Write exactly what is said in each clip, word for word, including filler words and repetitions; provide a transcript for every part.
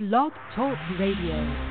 Blog Talk Radio.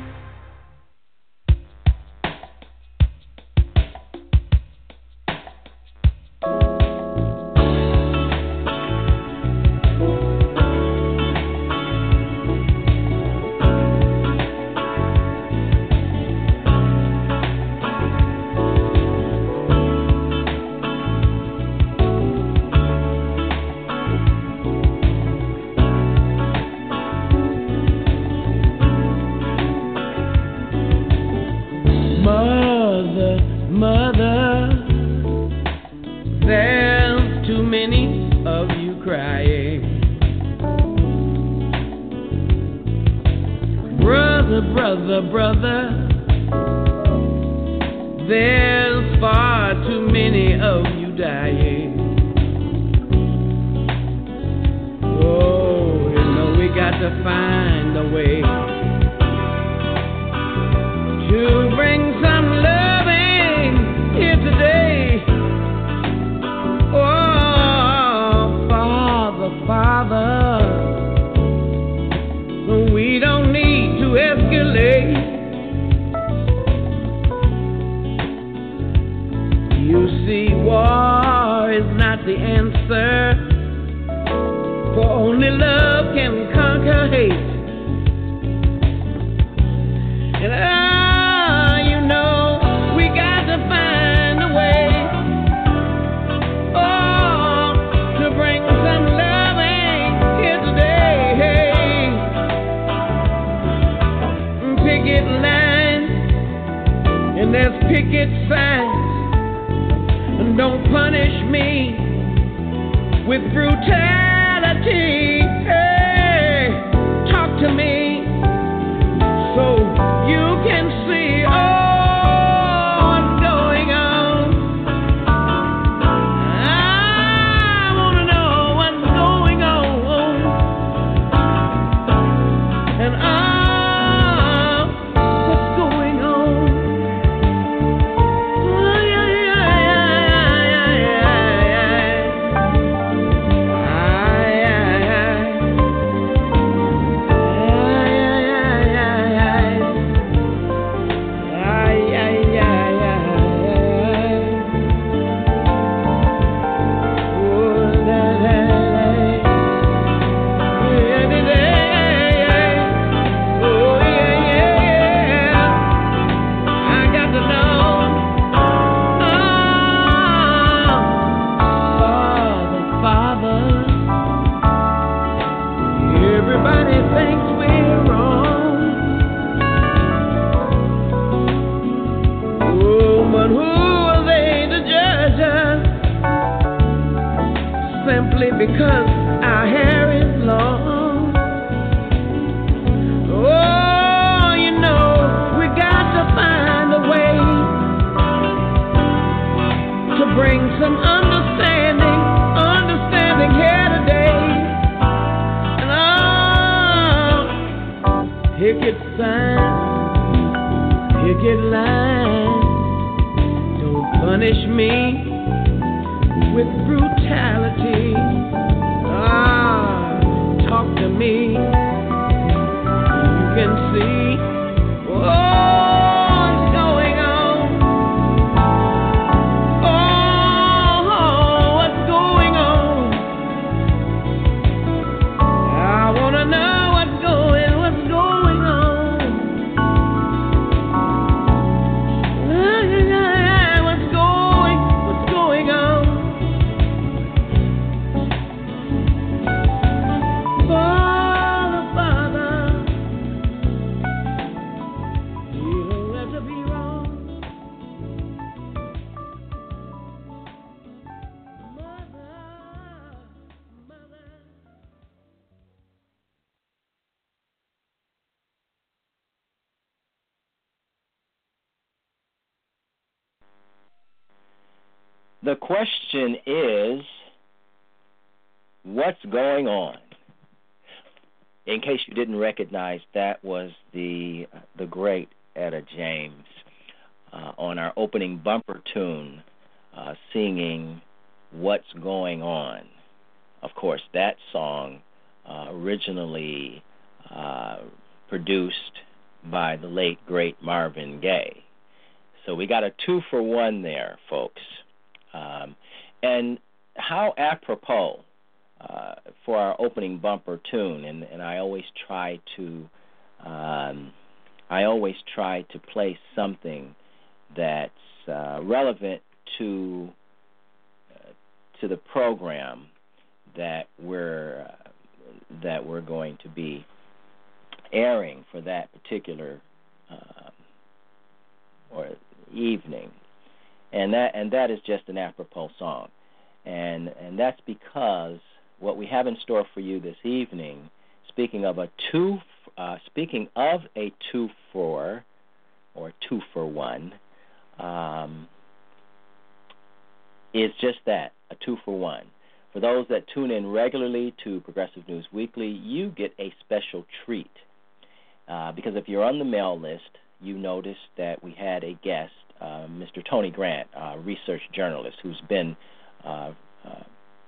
The question is, what's going on? In case you didn't recognize, that was the the great Etta James uh, on our opening bumper tune, uh, singing "What's Going On." Of course, that song uh, originally uh, produced by the late, great Marvin Gaye. So we got a two for one there, folks. Um, and how apropos uh, for our opening bumper tune, and, and I always try to, um, I always try to play something that's uh, relevant to uh, to the program that we're uh, that we're going to be airing for that particular uh, or evening, and that and that is just an apropos song, and and that's because what we have in store for you this evening, speaking of a two, uh, speaking of a two for or two for one, um, is just that, a two for one. For those that tune in regularly to Progressive News Weekly, you get a special treat. Uh, because if you're on the mail list, you noticed that we had a guest, uh, Mister Tony Grant, a research journalist who's been uh, uh,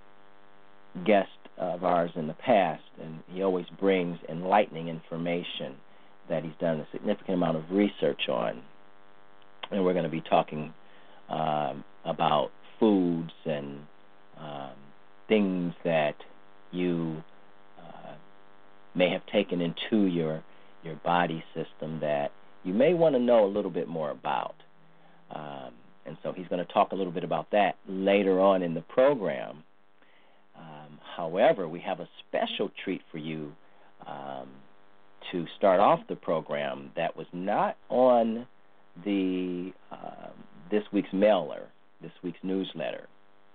guest of ours in the past, and he always brings enlightening information that he's done a significant amount of research on. And we're going to be talking um, about foods and um, things that you uh, may have taken into your your body system that you may want to know a little bit more about. Um, and so he's going to talk a little bit about that later on in the program. Um, however, we have a special treat for you um, to start off the program that was not on the uh, this week's mailer, this week's newsletter.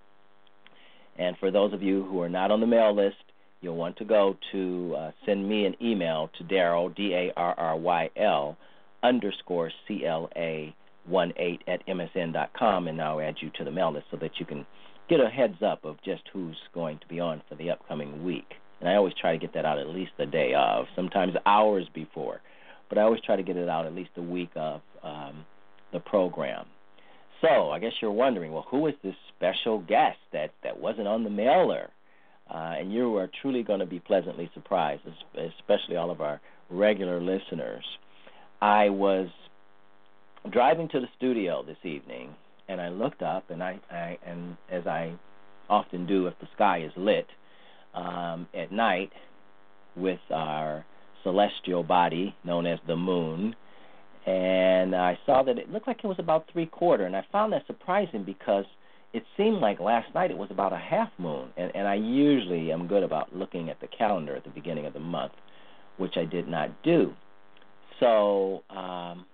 And for those of you who are not on the mail list, you'll want to go to uh, send me an email to Darryl, D A R R Y L, underscore C L A one eight at M S N dot com, and I'll add you to the mail list so that you can get a heads up of just who's going to be on for the upcoming week. And I always try to get that out at least a day of, sometimes hours before, but I always try to get it out at least a week of um, the program. So I guess you're wondering, well, who is this special guest that, that wasn't on the mailer? Uh, and you are truly going to be pleasantly surprised, especially all of our regular listeners. I was driving to the studio this evening, and I looked up, and I, I and as I often do if the sky is lit um, at night with our celestial body known as the moon, and I saw that it looked like it was about three-quarter, and I found that surprising because it seemed like last night it was about a half moon, and, and I usually am good about looking at the calendar at the beginning of the month, which I did not do. So um,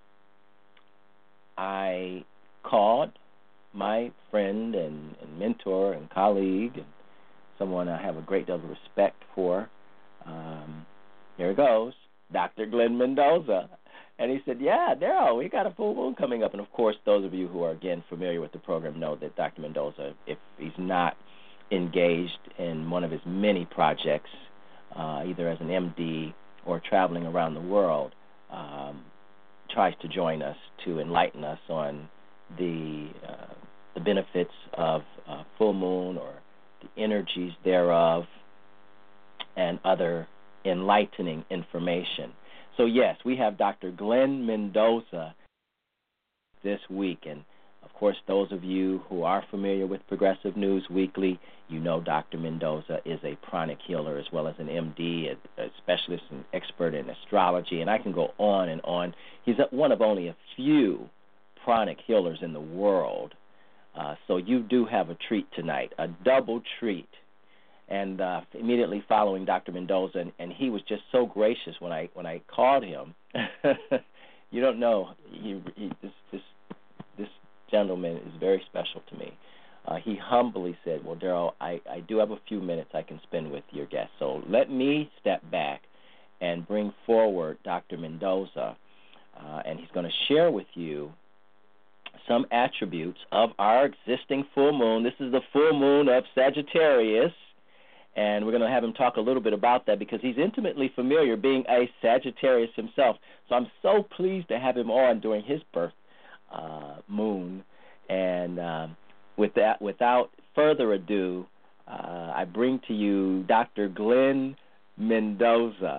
I called my friend and, and mentor and colleague and someone I have a great deal of respect for. Um, here it goes, Doctor Glenn Mendoza. And he said, yeah, Darryl, we got a full moon coming up. And, of course, those of you who are, again, familiar with the program know that Doctor Mendoza, if he's not engaged in one of his many projects, uh, either as an M D or traveling around the world, um, tries to join us to enlighten us on the uh, the benefits of uh, full moon or the energies thereof and other enlightening information. So, yes, we have Doctor Glenn Mendoza this week. And, of course, those of you who are familiar with Progressive News Weekly, you know Doctor Mendoza is a pranic healer as well as an M D, a, a specialist and expert in astrology. And I can go on and on. He's one of only a few pranic healers in the world. Uh, so you do have a treat tonight, a double treat. And uh, immediately following Doctor Mendoza, and, and he was just so gracious when I when I called him. You don't know, he, he, this this this gentleman is very special to me. Uh, he humbly said, "Well, Darryl, I, I do have a few minutes I can spend with your guest, so let me step back and bring forward Doctor Mendoza, uh, and he's going to share with you some attributes of our existing full moon. This is the full moon of Sagittarius." And we're going to have him talk a little bit about that because he's intimately familiar, being a Sagittarius himself. So I'm so pleased to have him on during his birth uh, moon. And uh, with that, without further ado, uh, I bring to you Doctor Glenn Mendoza.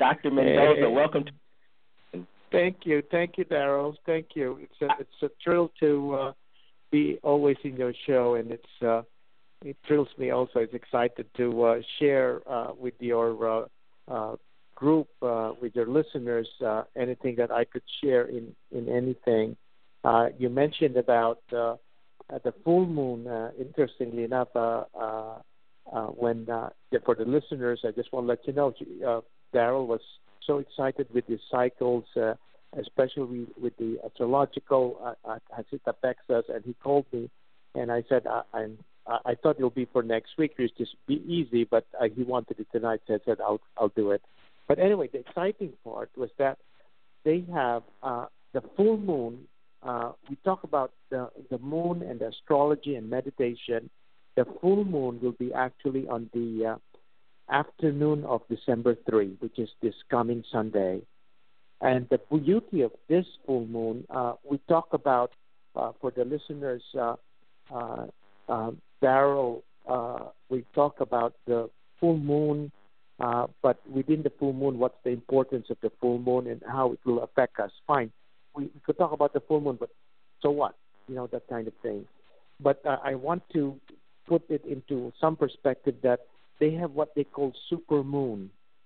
Doctor Mendoza, Hey. welcome to. Thank you, thank you, Daryl. Thank you. It's a it's a thrill to uh, be always in your show, and it's uh, it thrills me also. It's excited to uh, share uh, with your uh, uh, group, uh, with your listeners, uh, anything that I could share in in anything. Uh, you mentioned about uh, the full moon. Uh, interestingly enough, uh, uh, uh, when uh, for the listeners, I just want to let you know, uh, Daryl was so excited with the cycles, uh, especially with the astrological, uh, uh, as it affects us. And he called me, and I said, I, I'm, I thought it'll be for next week. It was just be easy, but uh, he wanted it tonight, so I said, I'll, I'll do it. But anyway, the exciting part was that they have uh, the full moon. Uh, we talk about the, the moon and the astrology and meditation. The full moon will be actually on the uh, afternoon of December third, which is this coming Sunday. And the beauty of this full moon, uh, we talk about, uh, for the listeners, uh, uh, uh, Daryl, uh, we talk about the full moon, uh, but within the full moon, what's the importance of the full moon and how it will affect us. Fine. We, we could talk about the full moon, but so what? You know, that kind of thing. But uh, I want to put it into some perspective that they have what they call super moon.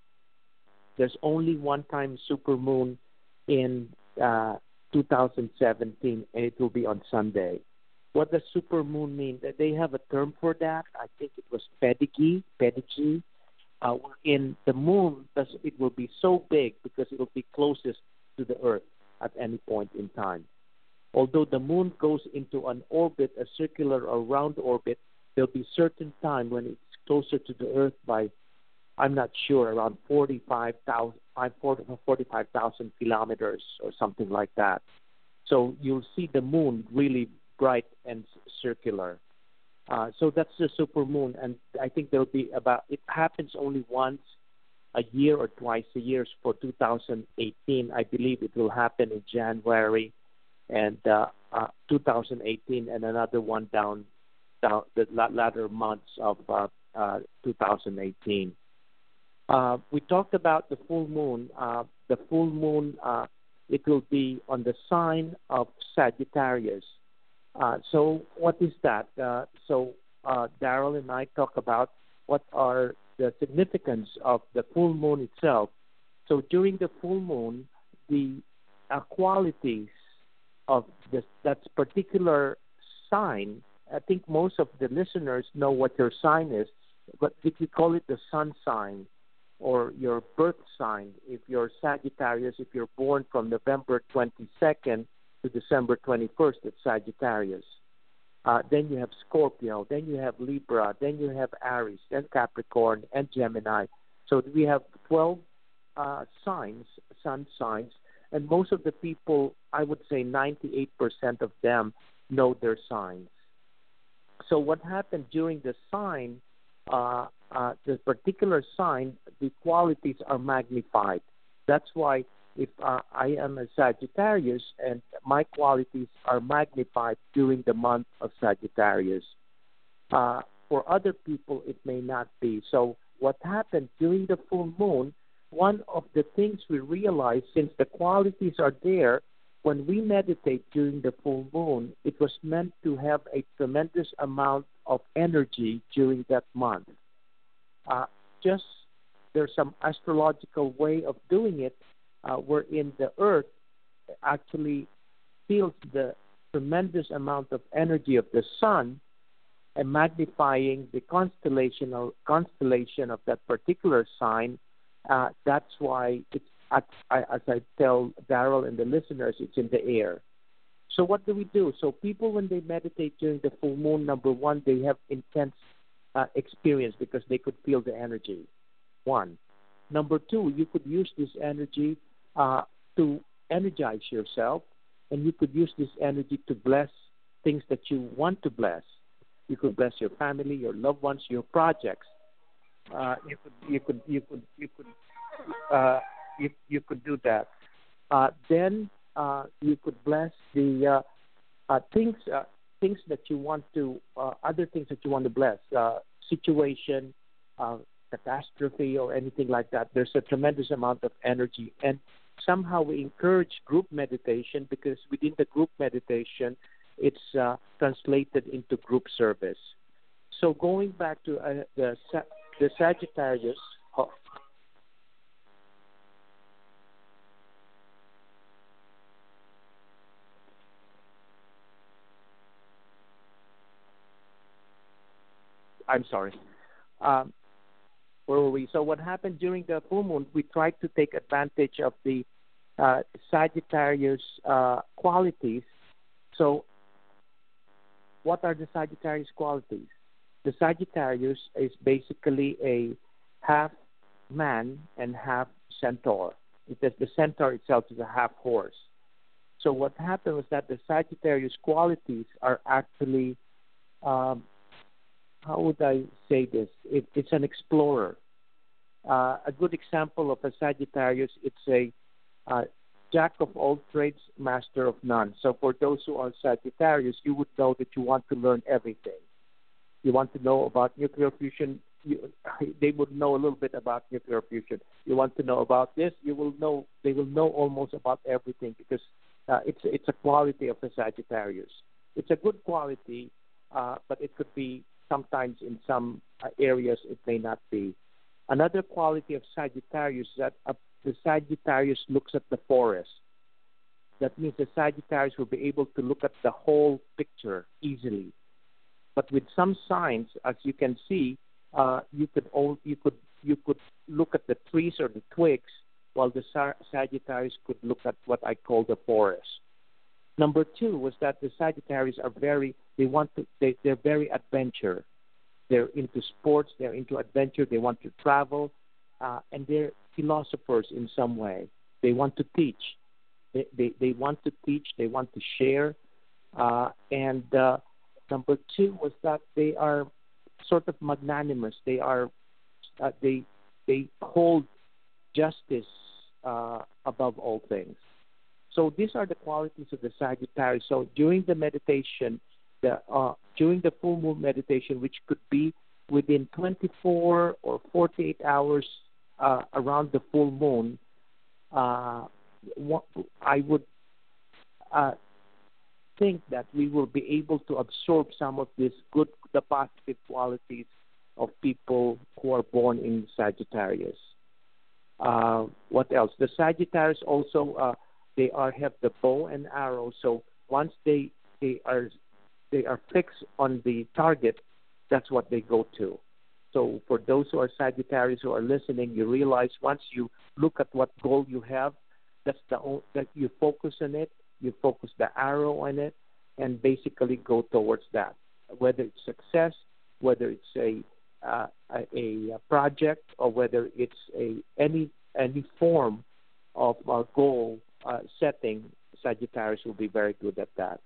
There's only one time super moon in uh, two thousand seventeen, and it will be on Sunday. What does super moon mean? That they have a term for that. I think it was perigee, perigee. Uh, in the moon, it will be so big because it will be closest to the Earth at any point in time. Although the moon goes into an orbit, a circular or round orbit, there'll be certain time when it's closer to the Earth by, I'm not sure, around forty-five thousand kilometers or something like that. So you'll see the moon really bright and circular. Uh, so that's the super moon, and I think there'll be about, it happens only once a year or twice a year. For two thousand eighteen, I believe it will happen in January and uh, uh, two thousand eighteen, and another one down, down the latter months of uh, uh, two thousand eighteen. Uh, we talked about the full moon. Uh, the full moon, uh, it will be on the sign of Sagittarius. Uh, so what is that? Uh, so uh, Daryl and I talk about what are the significance of the full moon itself. So during the full moon, the uh, qualities of this, that particular sign, I think most of the listeners know what your sign is, but if you call it the sun sign or your birth sign, if you're Sagittarius, if you're born from November twenty-second to December twenty-first, it's Sagittarius. Uh, then you have Scorpio, then you have Libra, then you have Aries, then Capricorn, and Gemini. So we have twelve uh, signs, sun signs, and most of the people, I would say ninety-eight percent of them know their signs. So what happened during the sign, uh, uh, the particular sign, the qualities are magnified. That's why if uh, I am a Sagittarius and my qualities are magnified during the month of Sagittarius. Uh, for other people, it may not be. So what happened during the full moon, one of the things we realize, since the qualities are there, when we meditate during the full moon, it was meant to have a tremendous amount of energy during that month. Uh, just there's some astrological way of doing it, Uh, wherein the Earth actually feels the tremendous amount of energy of the Sun and magnifying the constellation of, constellation of that particular sign. Uh, that's why it's, as I tell Daryl and the listeners, it's in the air. So what do we do? So people, when they meditate during the full moon, number one, they have intense uh, experience because they could feel the energy. One. Number two, you could use this energy Uh, to energize yourself, and you could use this energy to bless things that you want to bless. You could bless your family, your loved ones, your projects. Uh, you could, you could, you could, you could, uh, you, you could do that. Uh, then uh, you could bless the uh, uh, things, uh, things that you want to, uh, other things that you want to bless. Uh, situation, uh, catastrophe or anything like that. There's a tremendous amount of energy. And somehow we encourage group meditation because within the group meditation, it's uh, translated into group service. So going back to uh, the the Sagittarius. Oh, I'm sorry. Um, where were we? So what happened during the full moon? We tried to take advantage of the uh, Sagittarius uh, qualities. So what are the Sagittarius qualities? The Sagittarius is basically a half man and half centaur. Because the centaur itself is a half horse. So what happened was that the Sagittarius qualities are actually um, how would I say this? It, it's an explorer. Uh, a good example of a Sagittarius, it's a uh, jack of all trades, master of none. So for those who are Sagittarius, you would know that you want to learn everything. You want to know about nuclear fusion, you, they would know a little bit about nuclear fusion. You want to know about this, you will know. They will know almost about everything because uh, it's it's a quality of the Sagittarius. It's a good quality, uh, but it could be sometimes in some uh, areas it may not be. Another quality of Sagittarius is that uh, the Sagittarius looks at the forest. That means the Sagittarius will be able to look at the whole picture easily. But with some signs, as you can see, uh, you could all, you could you could look at the trees or the twigs, while the Sagittarius could look at what I call the forest. Number two was that the Sagittarius are very, they want to, they, they're very adventure. They're into sports, they're into adventure, they want to travel, uh, and they're philosophers in some way. They want to teach. They, they, they want to teach, they want to share. Uh, and uh, number two was that they are sort of magnanimous. They are, uh, they, they hold justice uh, above all things. So these are the qualities of the Sagittarius. So during the meditation, the uh, during the full moon meditation, which could be within twenty-four or forty-eight hours uh, around the full moon, uh, I would uh, think that we will be able to absorb some of these good, the positive qualities of people who are born in Sagittarius. Uh, what else? The Sagittarius also. Uh, They are have the bow and arrow. So once they they are they are fixed on the target, that's what they go to. So for those who are Sagittarius who are listening, you realize once you look at what goal you have, that's the that you focus on it. You focus the arrow on it, and basically go towards that. Whether it's success, whether it's a uh, a, a project, or whether it's a any any form of uh, goal. Uh, setting, Sagittarius will be very good at that.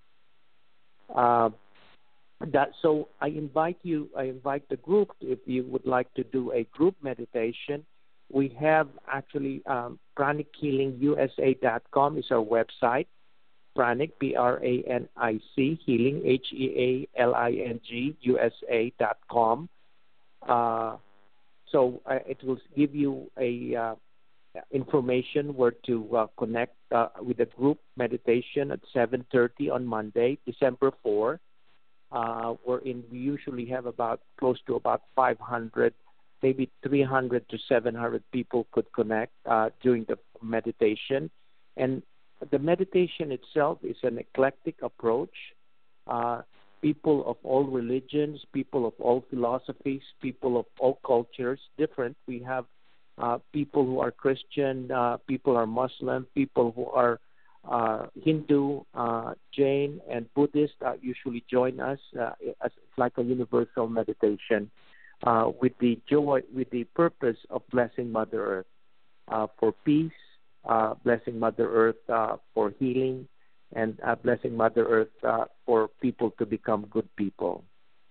Uh, that. So I invite you, I invite the group, if you would like to do a group meditation, we have actually um, pranic healing U S A dot com is our website. Pranic, P R A N I C, healing, H E A L I N G, U S A dot com. Uh, so uh, it will give you a uh, information where to uh, connect uh, with the group meditation at seven thirty on Monday, December fourth, uh, wherein we usually have about close to about five hundred, maybe three hundred to seven hundred people could connect uh, during the meditation. And the meditation itself is an eclectic approach. Uh, people of all religions, people of all philosophies, people of all cultures, different. We have Uh, people who are Christian, uh, people are Muslim, people who are uh, Hindu, uh, Jain, and Buddhist uh, usually join us uh, as it's like a universal meditation uh, with the joy, with the purpose of blessing Mother Earth uh, for peace, uh, blessing Mother Earth uh, for healing, and uh, blessing Mother Earth uh, for people to become good people.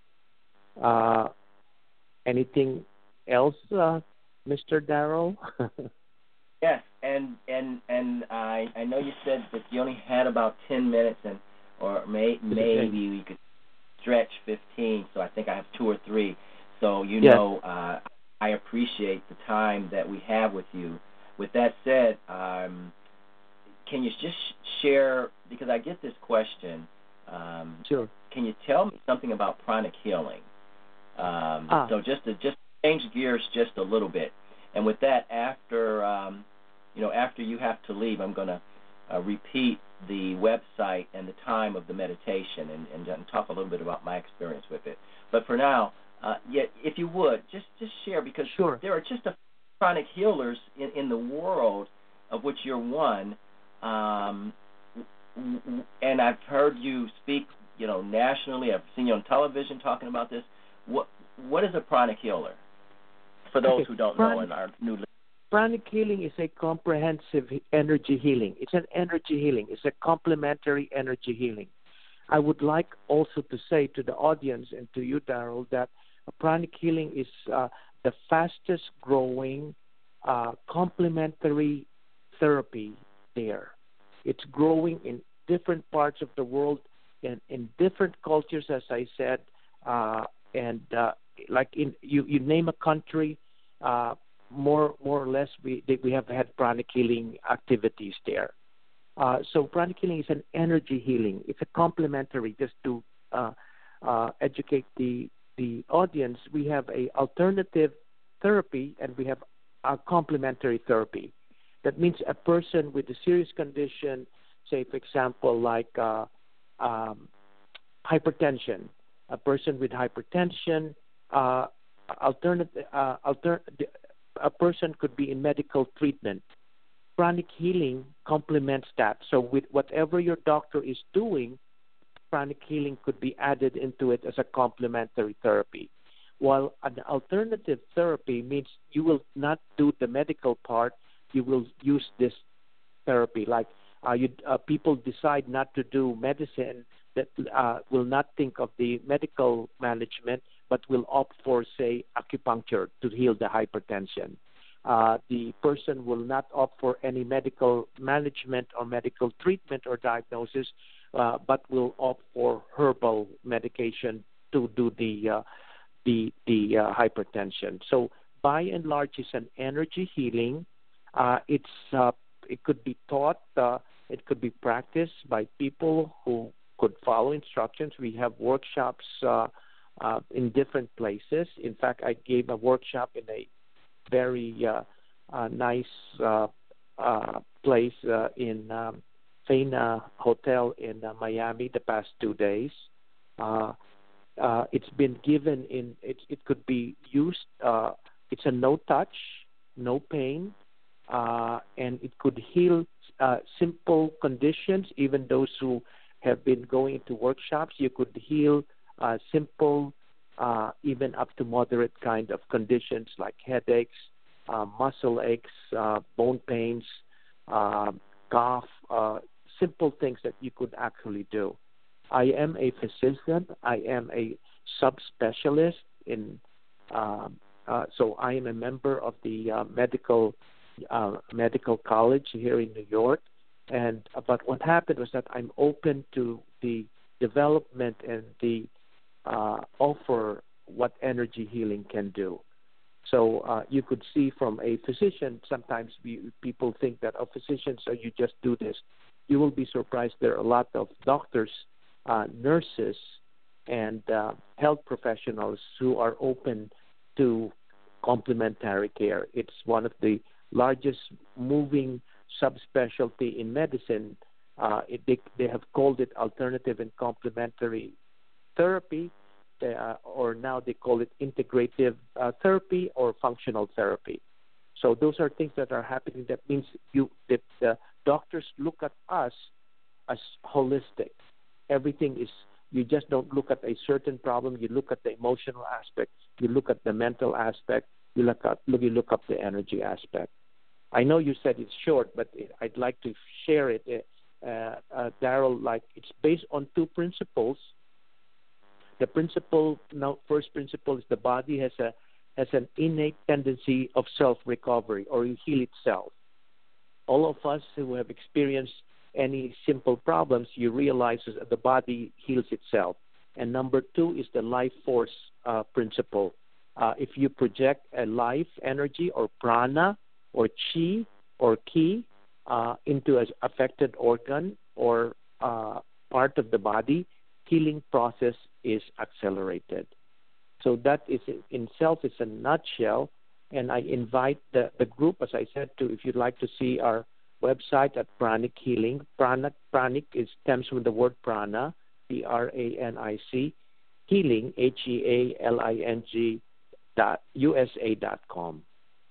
Uh, anything else? Uh, Mister Darrow? Yes, and and and I I know you said that you only had about ten minutes, and or may, maybe we could stretch fifteen. So I think I have two or three. So you yes. know, uh, I appreciate the time that we have with you. With that said, um, can you just share, because I get this question, um, Sure. can you tell me something about pranic healing? Um, Ah. So just to just change gears just a little bit. And with that, after um, you know, after you have to leave, I'm going to uh, repeat the website and the time of the meditation and, and, and talk a little bit about my experience with it. But for now, uh, yeah, if you would, just, just share, because Sure. there are just a pranic healers in, in the world, of which you're one. Um, and I've heard you speak, you know, nationally. I've seen you on television talking about this. What What is a pranic healer? For those Okay. who don't Pranic, know and are new. pranic healing is a comprehensive energy healing. It's an energy healing. It's a complementary energy healing. I would like also to say to the audience and to you, Daryl, that pranic healing is uh, the fastest growing uh, complementary therapy there. It's growing in different parts of the world and in different cultures, as I said, uh, and uh, like in you, you name a country, uh, more more or less we we have had pranic healing activities there. Uh, so pranic healing is an energy healing. It's a complementary. Just to uh, uh, educate the the audience, we have a alternative therapy and we have a complementary therapy. That means a person with a serious condition, say for example like uh, um, hypertension, a person with hypertension, uh, alternative, uh, alter, a person could be in medical treatment. Pranic healing complements that. So with whatever your doctor is doing, pranic healing could be added into it as a complementary therapy. While an alternative therapy means you will not do the medical part, you will use this therapy. Like uh, you, uh, people decide not to do medicine that uh, will not think of the medical management, but will opt for, say, acupuncture to heal the hypertension. Uh, the person will not opt for any medical management or medical treatment or diagnosis, uh, but will opt for herbal medication to do the uh, the the uh, hypertension. So by and large, it's an energy healing. Uh, it's uh, it could be taught, uh, it could be practiced by people who could follow instructions. We have workshops uh, uh, in different places. In fact, I gave a workshop in a very uh, uh, nice uh, uh, place uh, in um, Faina Hotel in uh, Miami the past two days. Uh, uh, it's been given in, it, it could be used, uh, it's a no touch, no pain, uh, and it could heal uh, simple conditions, even those who have been going to workshops. You could heal uh, simple, uh, even up to moderate kind of conditions like headaches, uh, muscle aches, uh, bone pains, uh, cough, uh, simple things that you could actually do. I am a physician. I am a subspecialist in, uh, uh, so I am a member of the uh, medical uh, medical college here in New York. And uh, but what happened was that I'm open to the development and the uh, offer what energy healing can do. So uh, you could see from a physician, sometimes we, people think that, oh, physicians, so you just do this. You will be surprised. There are a lot of doctors, uh, nurses, and uh, health professionals who are open to complementary care. It's one of the largest moving subspecialty in medicine. Uh, it, they, they have called it alternative and complementary therapy, uh, or now they call it integrative uh, therapy or functional therapy. So those are things that are happening. That means you that the doctors look at us as holistic. Everything is, you just don't look at a certain problem. You look at the emotional aspect. You look at the mental aspect. You look at you look up the energy aspect. I know you said it's short, but I'd like to share it, uh, uh, Daryl. Like it's based on two principles. The principle, now, first principle is the body has a has an innate tendency of self-recovery or to heal itself. All of us who have experienced any simple problems, you realize that the body heals itself. And number two is the life force uh, principle. uh, if you project a life energy or prana or chi or ki uh, into an affected organ or uh, part of the body, healing process is accelerated. So that is in itself is a nutshell, and I invite the, the group, as I said, to if you'd like to see our website at Pranic Healing. Pranic, Pranic is, stems from the word prana, P R A N I C, healing, H E A L I N G, dot U S A dot com.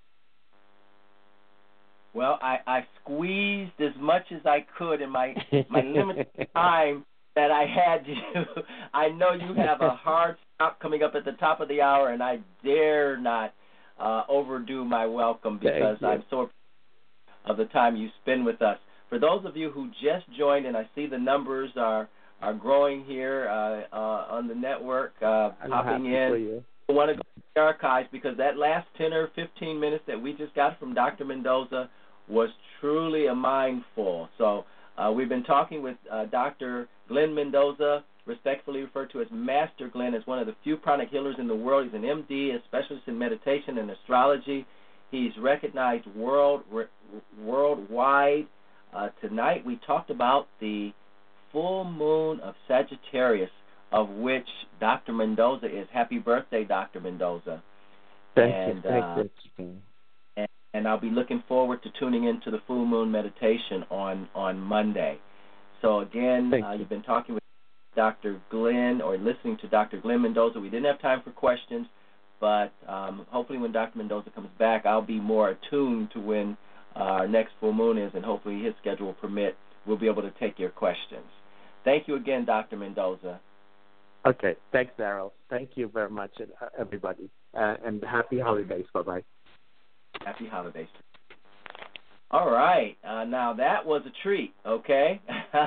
Well, I, I squeezed as much as I could in my my limited time that I had you. I know you have a hard stop coming up at the top of the hour, and I dare not uh, overdo my welcome because I'm so appreciative of the time you spend with us. For those of you who just joined, and I see the numbers are are growing here uh, uh, on the network, uh, popping in. I want to go to the archives because that last ten or fifteen minutes that we just got from Doctor Mendoza was truly a mindful. So uh, we've been talking with uh, Doctor Glenn Mendoza, respectfully referred to as Master Glenn, as one of the few pranic healers in the world. He's an M D, a specialist in meditation and astrology. He's recognized world worldwide. Uh, tonight we talked about the full moon of Sagittarius, of which Doctor Mendoza is. Happy birthday, Doctor Mendoza. Thank and, you. Thank uh, you. And, and I'll be looking forward to tuning into the full moon meditation on, on Monday. So, again, uh, you. you've been talking with Doctor Glenn, or listening to Doctor Glenn Mendoza. We didn't have time for questions, but um, hopefully when Doctor Mendoza comes back, I'll be more attuned to when uh, our next full moon is, and hopefully his schedule will permit. We'll be able to take your questions. Thank you again, Doctor Mendoza. Okay. Thanks, Daryl. Thank you very much, everybody. Uh, and happy holidays. Bye-bye. Happy holidays. All right. Uh, now, that was a treat, okay?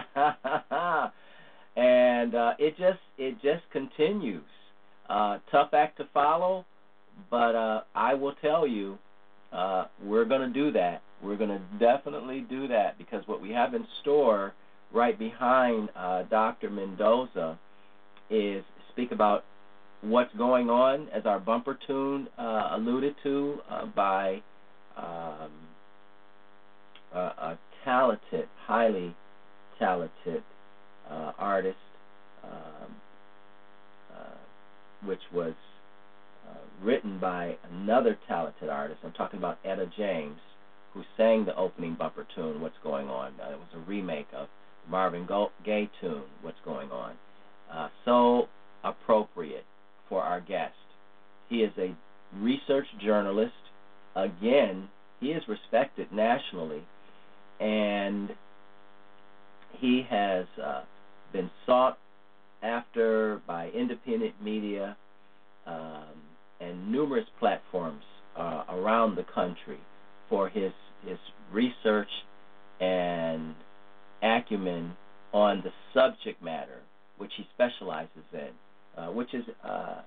and uh, it just it just continues. Uh, tough act to follow, but uh, I will tell you, uh, we're going to do that. We're going to definitely do that, because what we have in store right behind uh, Doctor Mendoza is speak about what's going on, as our bumper tune uh, alluded to, uh, by um, a, a talented, highly talented uh, artist, um, uh, which was uh, written by another talented artist. I'm talking about Etta James, who sang the opening bumper tune, What's Going On. Uh, it was a remake of Marvin Gaye tune, What's Going On. Uh, so appropriate for our guest. He is a research journalist. Again, he is respected nationally, and he has uh, been sought after by independent media um, and numerous platforms uh, around the country for his his research and acumen on the subject matter which he specializes in, uh, which is uh, uh,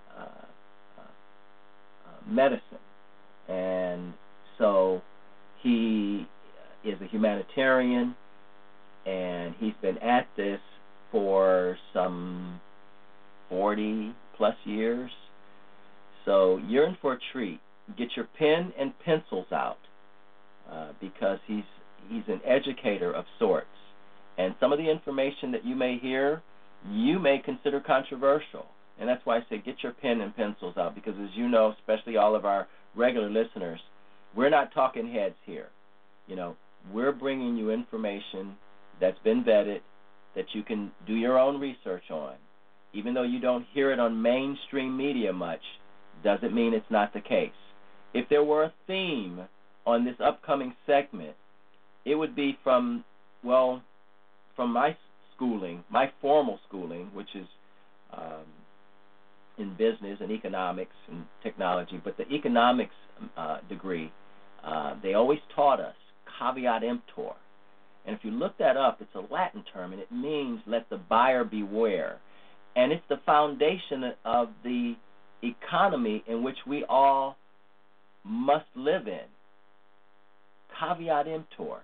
uh, medicine. And so he is a humanitarian, and he's been at this for some forty plus years. So you're in for a treat. Get your pen and pencils out, uh, because he's he's an educator of sorts. And some of the information that you may hear, you may consider controversial. And that's why I say get your pen and pencils out, because as you know, especially all of our regular listeners, we're not talking heads here. You know, we're bringing you information that's been vetted, that you can do your own research on. Even though you don't hear it on mainstream media much, doesn't mean it's not the case. If there were a theme on this upcoming segment, it would be from, well, from my schooling, my formal schooling, which is um, in business and economics and technology, but the economics uh, degree, uh, they always taught us caveat emptor. And if you look that up, it's a Latin term, and it means let the buyer beware. And it's the foundation of the economy in which we all must live in. Caveat emptor.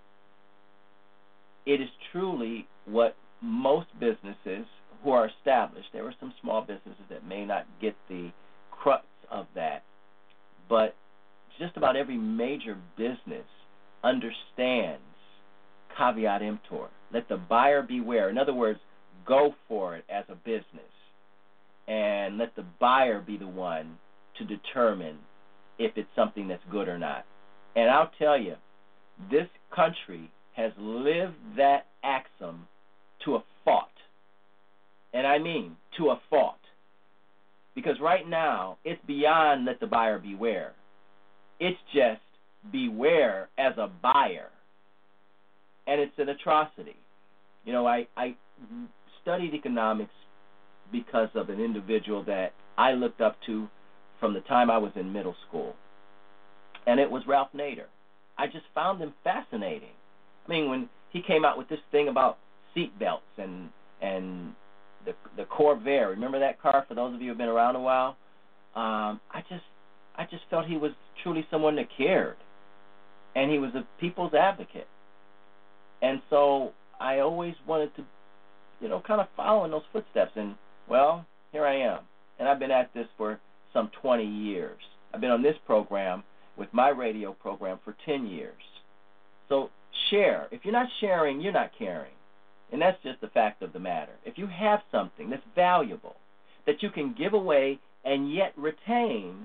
It is truly what most businesses who are established, there are some small businesses that may not get the crux of that, but just about every major business understands caveat emptor. Let the buyer beware. In other words, go for it as a business, and let the buyer be the one to determine if it's something that's good or not. And I'll tell you, this country has lived that axiom to a fault. And I mean to a fault. Because right now, it's beyond let the buyer beware. It's just beware as a buyer. And it's an atrocity. You know, I, I studied economics because of an individual that I looked up to from the time I was in middle school. And it was Ralph Nader. I just found him fascinating. I mean, when he came out with this thing about seat belts and and the the Corvair, remember that car? For those of you who've been around a while, um, I just I just felt he was truly someone that cared, and he was a people's advocate. And so I always wanted to, you know, kind of follow in those footsteps. And well, here I am, and I've been at this for some twenty years. I've been on this program with my radio program for ten years. So share. If you're not sharing, you're not caring. And that's just the fact of the matter. If you have something that's valuable, that you can give away and yet retain,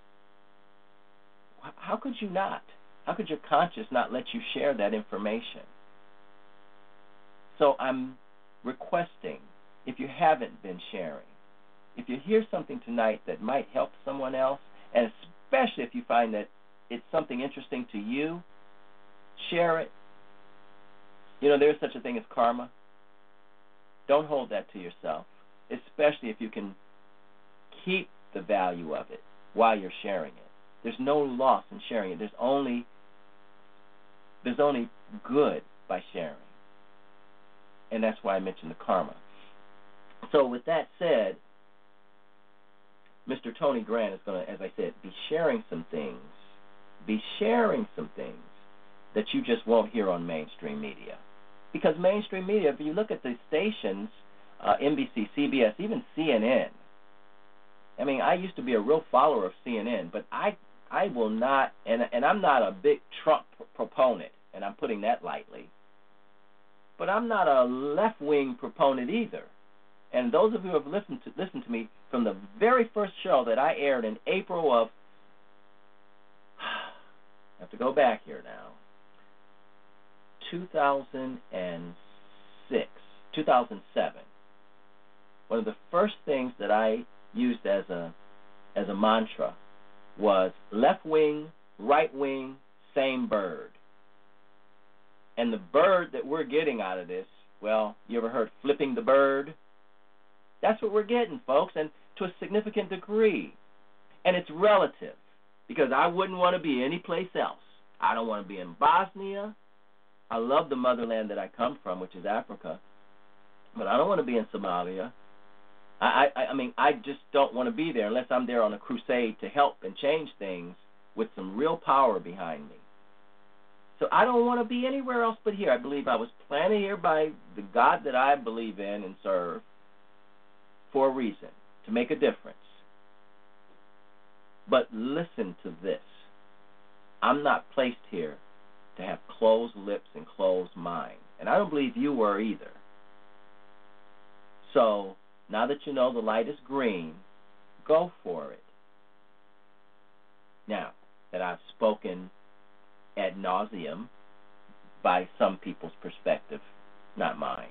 how could you not? How could your conscience not let you share that information? So I'm requesting, if you haven't been sharing, if you hear something tonight that might help someone else, and especially if you find that it's something interesting to you, share it. You know, there's such a thing as karma. Don't hold that to yourself, especially if you can keep the value of it while you're sharing it. There's no loss in sharing it. There's only there's only good by sharing. And that's why I mentioned the karma. So with that said, Mister Tony Grant is going to, as I said, be sharing some things, be sharing some things that you just won't hear on mainstream media. Because mainstream media, if you look at the stations, uh, N B C, C B S, even C N N, I mean, I used to be a real follower of C N N, but I I will not, and, and I'm not a big Trump proponent, and I'm putting that lightly, but I'm not a left-wing proponent either. And those of you who have listened to, listened to me from the very first show that I aired in April of, I have to go back here now, two thousand six, two thousand seven. One of the first things that I used as a as a mantra was left wing, right wing, same bird. And the bird that we're getting out of this, well, you ever heard flipping the bird? That's what we're getting, folks, and to a significant degree. And it's relative, because I wouldn't want to be anyplace else. I don't want to be in Bosnia. I love the motherland that I come from, which is Africa, but I don't want to be in Somalia. I, I, I mean, I just don't want to be there unless I'm there on a crusade to help and change things with some real power behind me. So I don't want to be anywhere else but here. I believe I was planted here by the God that I believe in and serve for a reason, to make a difference. But listen to this. I'm not placed here to have closed lips and closed mind. And I don't believe you were either. So now that you know the light is green, go for it. Now that I've spoken ad nauseum by some people's perspective, not mine,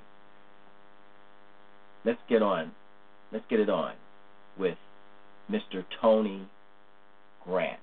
let's get on. Let's get it on with Mister Tony Grant.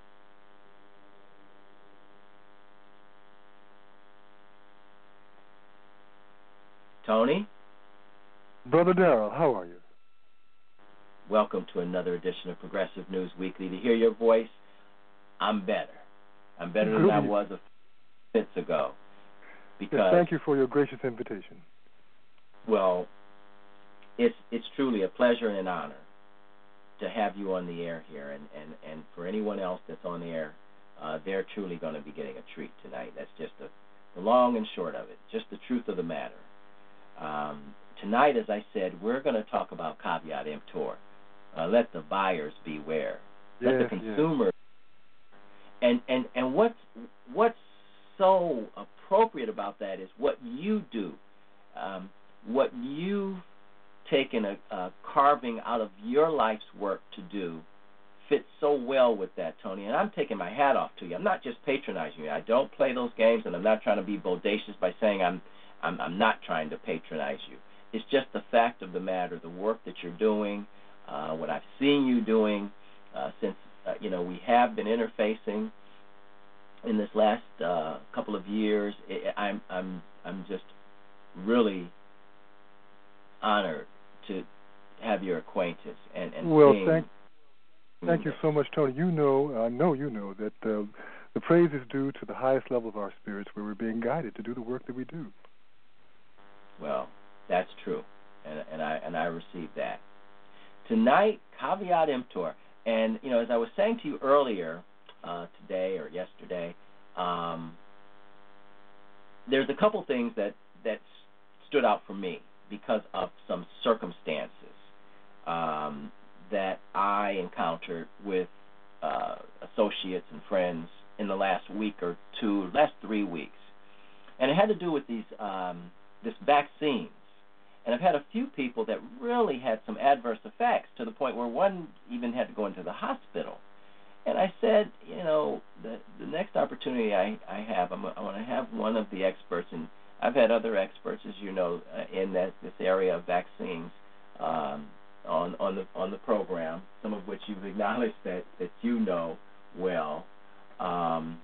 Tony? Brother Darrell, how are you? Welcome to another edition of Progressive News Weekly. To hear your voice, I'm better. I'm better than Good. I was a few minutes ago. Because, yes, thank you for your gracious invitation. Well, it's it's truly a pleasure and an honor to have you on the air here. And, and, and for anyone else that's on the air, uh, they're truly going to be getting a treat tonight. That's just the, the long and short of it, just the truth of the matter. Um, tonight, as I said, we're going to talk about caveat emptor. Uh, let the buyers beware. Yes, let the consumer. Yes. And and and what's what's so appropriate about that is what you do, um, what you've taken a, a carving out of your life's work to do fits so well with that, Tony. And I'm taking my hat off to you. I'm not just patronizing you. I don't play those games, and I'm not trying to be bodacious by saying I'm I'm, I'm not trying to patronize you. It's just the fact of the matter, the work that you're doing, uh, what I've seen you doing uh, since uh, you know we have been interfacing in this last uh, couple of years. It, I'm I'm I'm just really honored to have your acquaintance and and well, seeing. Thank, thank you so much, Tony. You know, I know you know that uh, the praise is due to the highest level of our spirits, where we're being guided to do the work that we do. Well, that's true, and and I and I received that. Tonight, caveat emptor, and you know, as I was saying to you earlier uh, today or yesterday, um, there's a couple things that that stood out for me because of some circumstances um, that I encountered with uh, associates and friends in the last week or two, last three weeks, and it had to do with these um, this vaccines. And I've had a few people that really had some adverse effects to the point where one even had to go into the hospital. And I said, you know, the the next opportunity I, I have, I'm, I want to have one of the experts, and I've had other experts, as you know, uh, in that this area of vaccines um, on on the on the program. Some of which you've acknowledged that, that you know well. Um,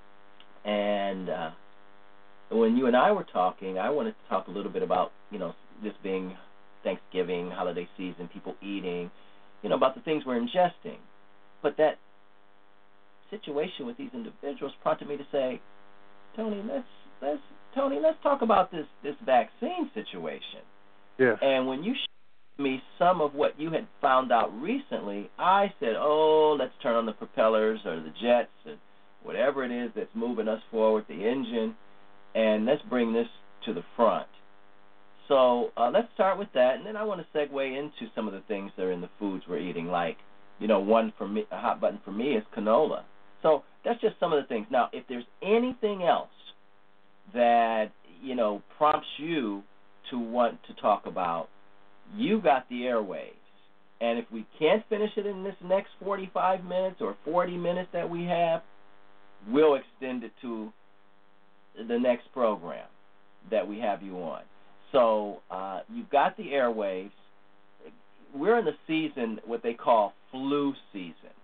and uh, when you and I were talking, I wanted to talk a little bit about, you know, this being Thanksgiving, holiday season, people eating, you know, about the things we're ingesting. But that situation with these individuals prompted me to say, Tony, let's let's Tony, let's talk about this this vaccine situation. Yes. And when you showed me some of what you had found out recently, I said, oh, let's turn on the propellers or the jets and whatever it is that's moving us forward, the engine, and let's bring this to the front. So uh, let's start with that, and then I want to segue into some of the things that are in the foods we're eating, like, you know, one for me, a hot button for me is canola. So that's just some of the things. Now, if there's anything else that, you know, prompts you to want to talk about, you got the airwaves. And if we can't finish it in this next forty-five minutes or forty minutes that we have, we'll extend it to the next program that we have you on. So uh, you've got the airwaves. We're in the season, what they call flu season.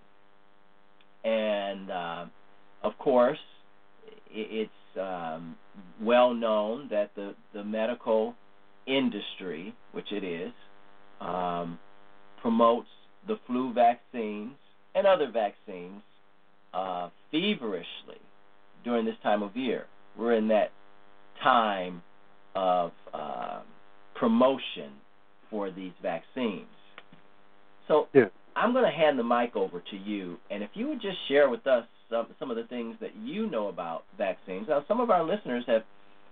And, uh, of course, it's um, well known that the, the medical industry, which it is, um, promotes the flu vaccines and other vaccines uh, feverishly during this time of year. We're in that time of uh, promotion for these vaccines. So yeah. I'm going to hand the mic over to you, and if you would just share with us some, some of the things that you know about vaccines. Now, some of our listeners have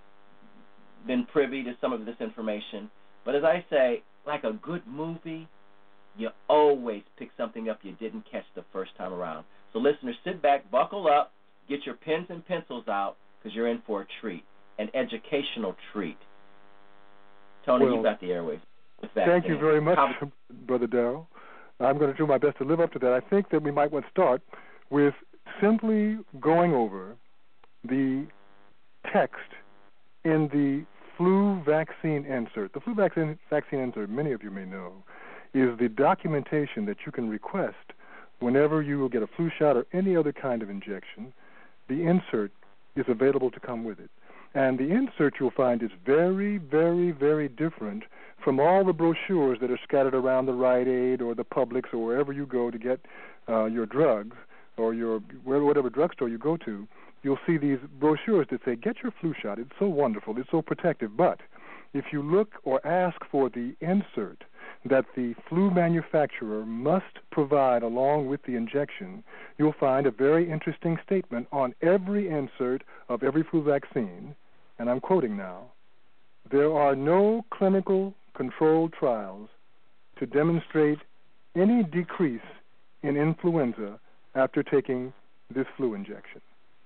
been privy to some of this information, but as I say, like a good movie, you always pick something up you didn't catch the first time around. So listeners, sit back, buckle up, get your pens and pencils out, because you're in for a treat, an educational treat. Tony, well, you've got the airways. Thank you very much, How- Brother Darrell. I'm going to do my best to live up to that. I think that we might want to start with simply going over the text in the flu vaccine insert. The flu vaccine, vaccine insert, many of you may know, is the documentation that you can request whenever you will get a flu shot or any other kind of injection. The insert is available to come with it. And the insert, you'll find, is very, very, very different from all the brochures that are scattered around the Rite Aid or the Publix or wherever you go to get uh, your drugs, or your whatever drugstore you go to. You'll see these brochures that say, get your flu shot. It's so wonderful. It's so protective. But if you look or ask for the insert that the flu manufacturer must provide along with the injection, you'll find a very interesting statement on every insert of every flu vaccine, and I'm quoting now, there are no clinical controlled trials to demonstrate any decrease in influenza after taking this flu injection.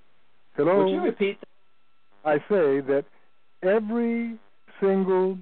Hello? Would you repeat that? I say that every single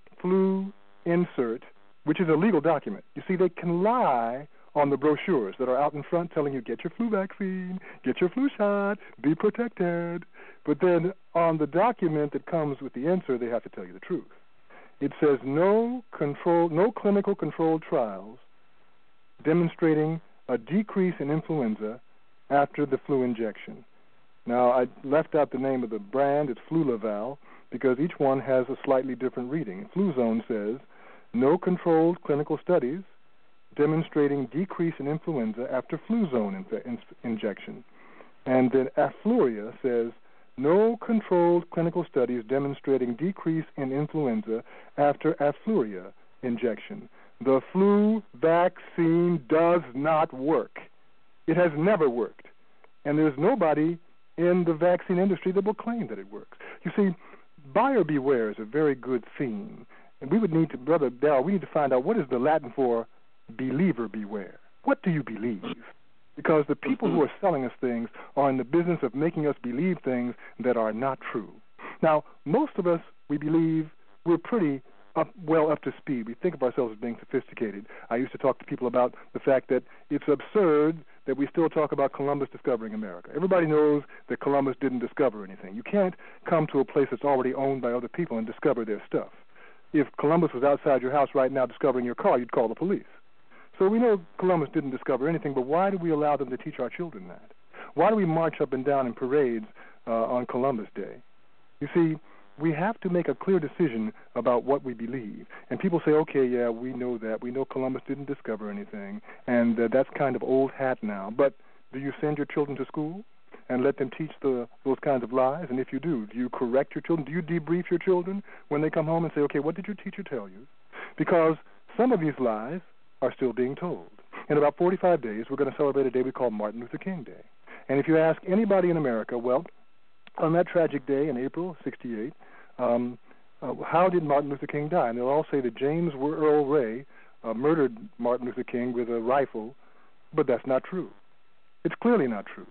flu insert, which is a legal document, you see, they can lie on the brochures that are out in front telling you, get your flu vaccine, get your flu shot, be protected. But then on the document that comes with the insert, they have to tell you the truth. It says no control, no clinical controlled trials demonstrating a decrease in influenza after the flu injection. Now, I left out the name of the brand. It's Flulaval, because each one has a slightly different reading. Fluzone says no controlled clinical studies demonstrating decrease in influenza after Fluzone in- in- injection. And then Afluria says no controlled clinical studies demonstrating decrease in influenza after Afluria injection. The flu vaccine does not work. It has never worked. And there's nobody in the vaccine industry that will claim that it works. You see, buyer beware is a very good theme. And we would need to, Brother Dell, we need to find out what is the Latin for believer beware. What do you believe? Because the people who are selling us things are in the business of making us believe things that are not true. Now, most of us, we believe we're pretty up, well up to speed. We think of ourselves as being sophisticated. I used to talk to people about the fact that it's absurd that we still talk about Columbus discovering America. Everybody knows that Columbus didn't discover anything. You can't come to a place that's already owned by other people and discover their stuff. If Columbus was outside your house right now discovering your car, you'd call the police. So we know Columbus didn't discover anything, but why do we allow them to teach our children that? Why do we march up and down in parades uh, on Columbus Day? You see, we have to make a clear decision about what we believe. And people say, okay, yeah, we know that. We know Columbus didn't discover anything, and uh, that's kind of old hat now. But do you send your children to school and let them teach the, those kinds of lies? And if you do, do you correct your children? Do you debrief your children when they come home and say, okay, what did your teacher tell you? Because some of these lies are still being told. In about forty-five days, we're going to celebrate a day we call Martin Luther King Day. And if you ask anybody in America, well, on that tragic day in April sixty-eight, um, uh, how did Martin Luther King die? And they'll all say that James Earl Ray uh, murdered Martin Luther King with a rifle, but that's not true. It's clearly not true.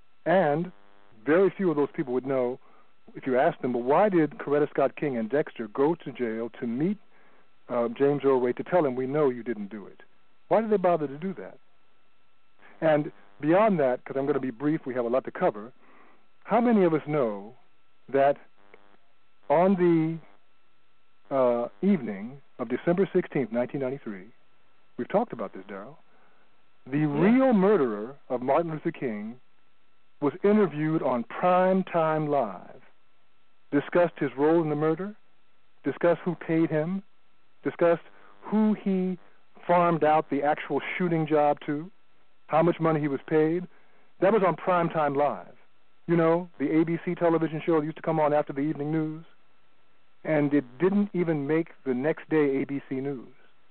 And very few of those people would know, if you ask them, but why did Coretta Scott King and Dexter go to jail to meet uh, James Earl Ray to tell him, we know you didn't do it? Why did they bother to do that? And beyond that, because I'm going to be brief, we have a lot to cover, how many of us know that on the uh, evening of December sixteenth, nineteen ninety-three, we've talked about this, Darrell, the yeah. real murderer of Martin Luther King was interviewed on Prime Time Live, discussed his role in the murder, discussed who paid him, discussed who he farmed out the actual shooting job to, how much money he was paid. That was on Prime Time Live. You know, the A B C television show that used to come on after the evening news. And it didn't even make the next day A B C News.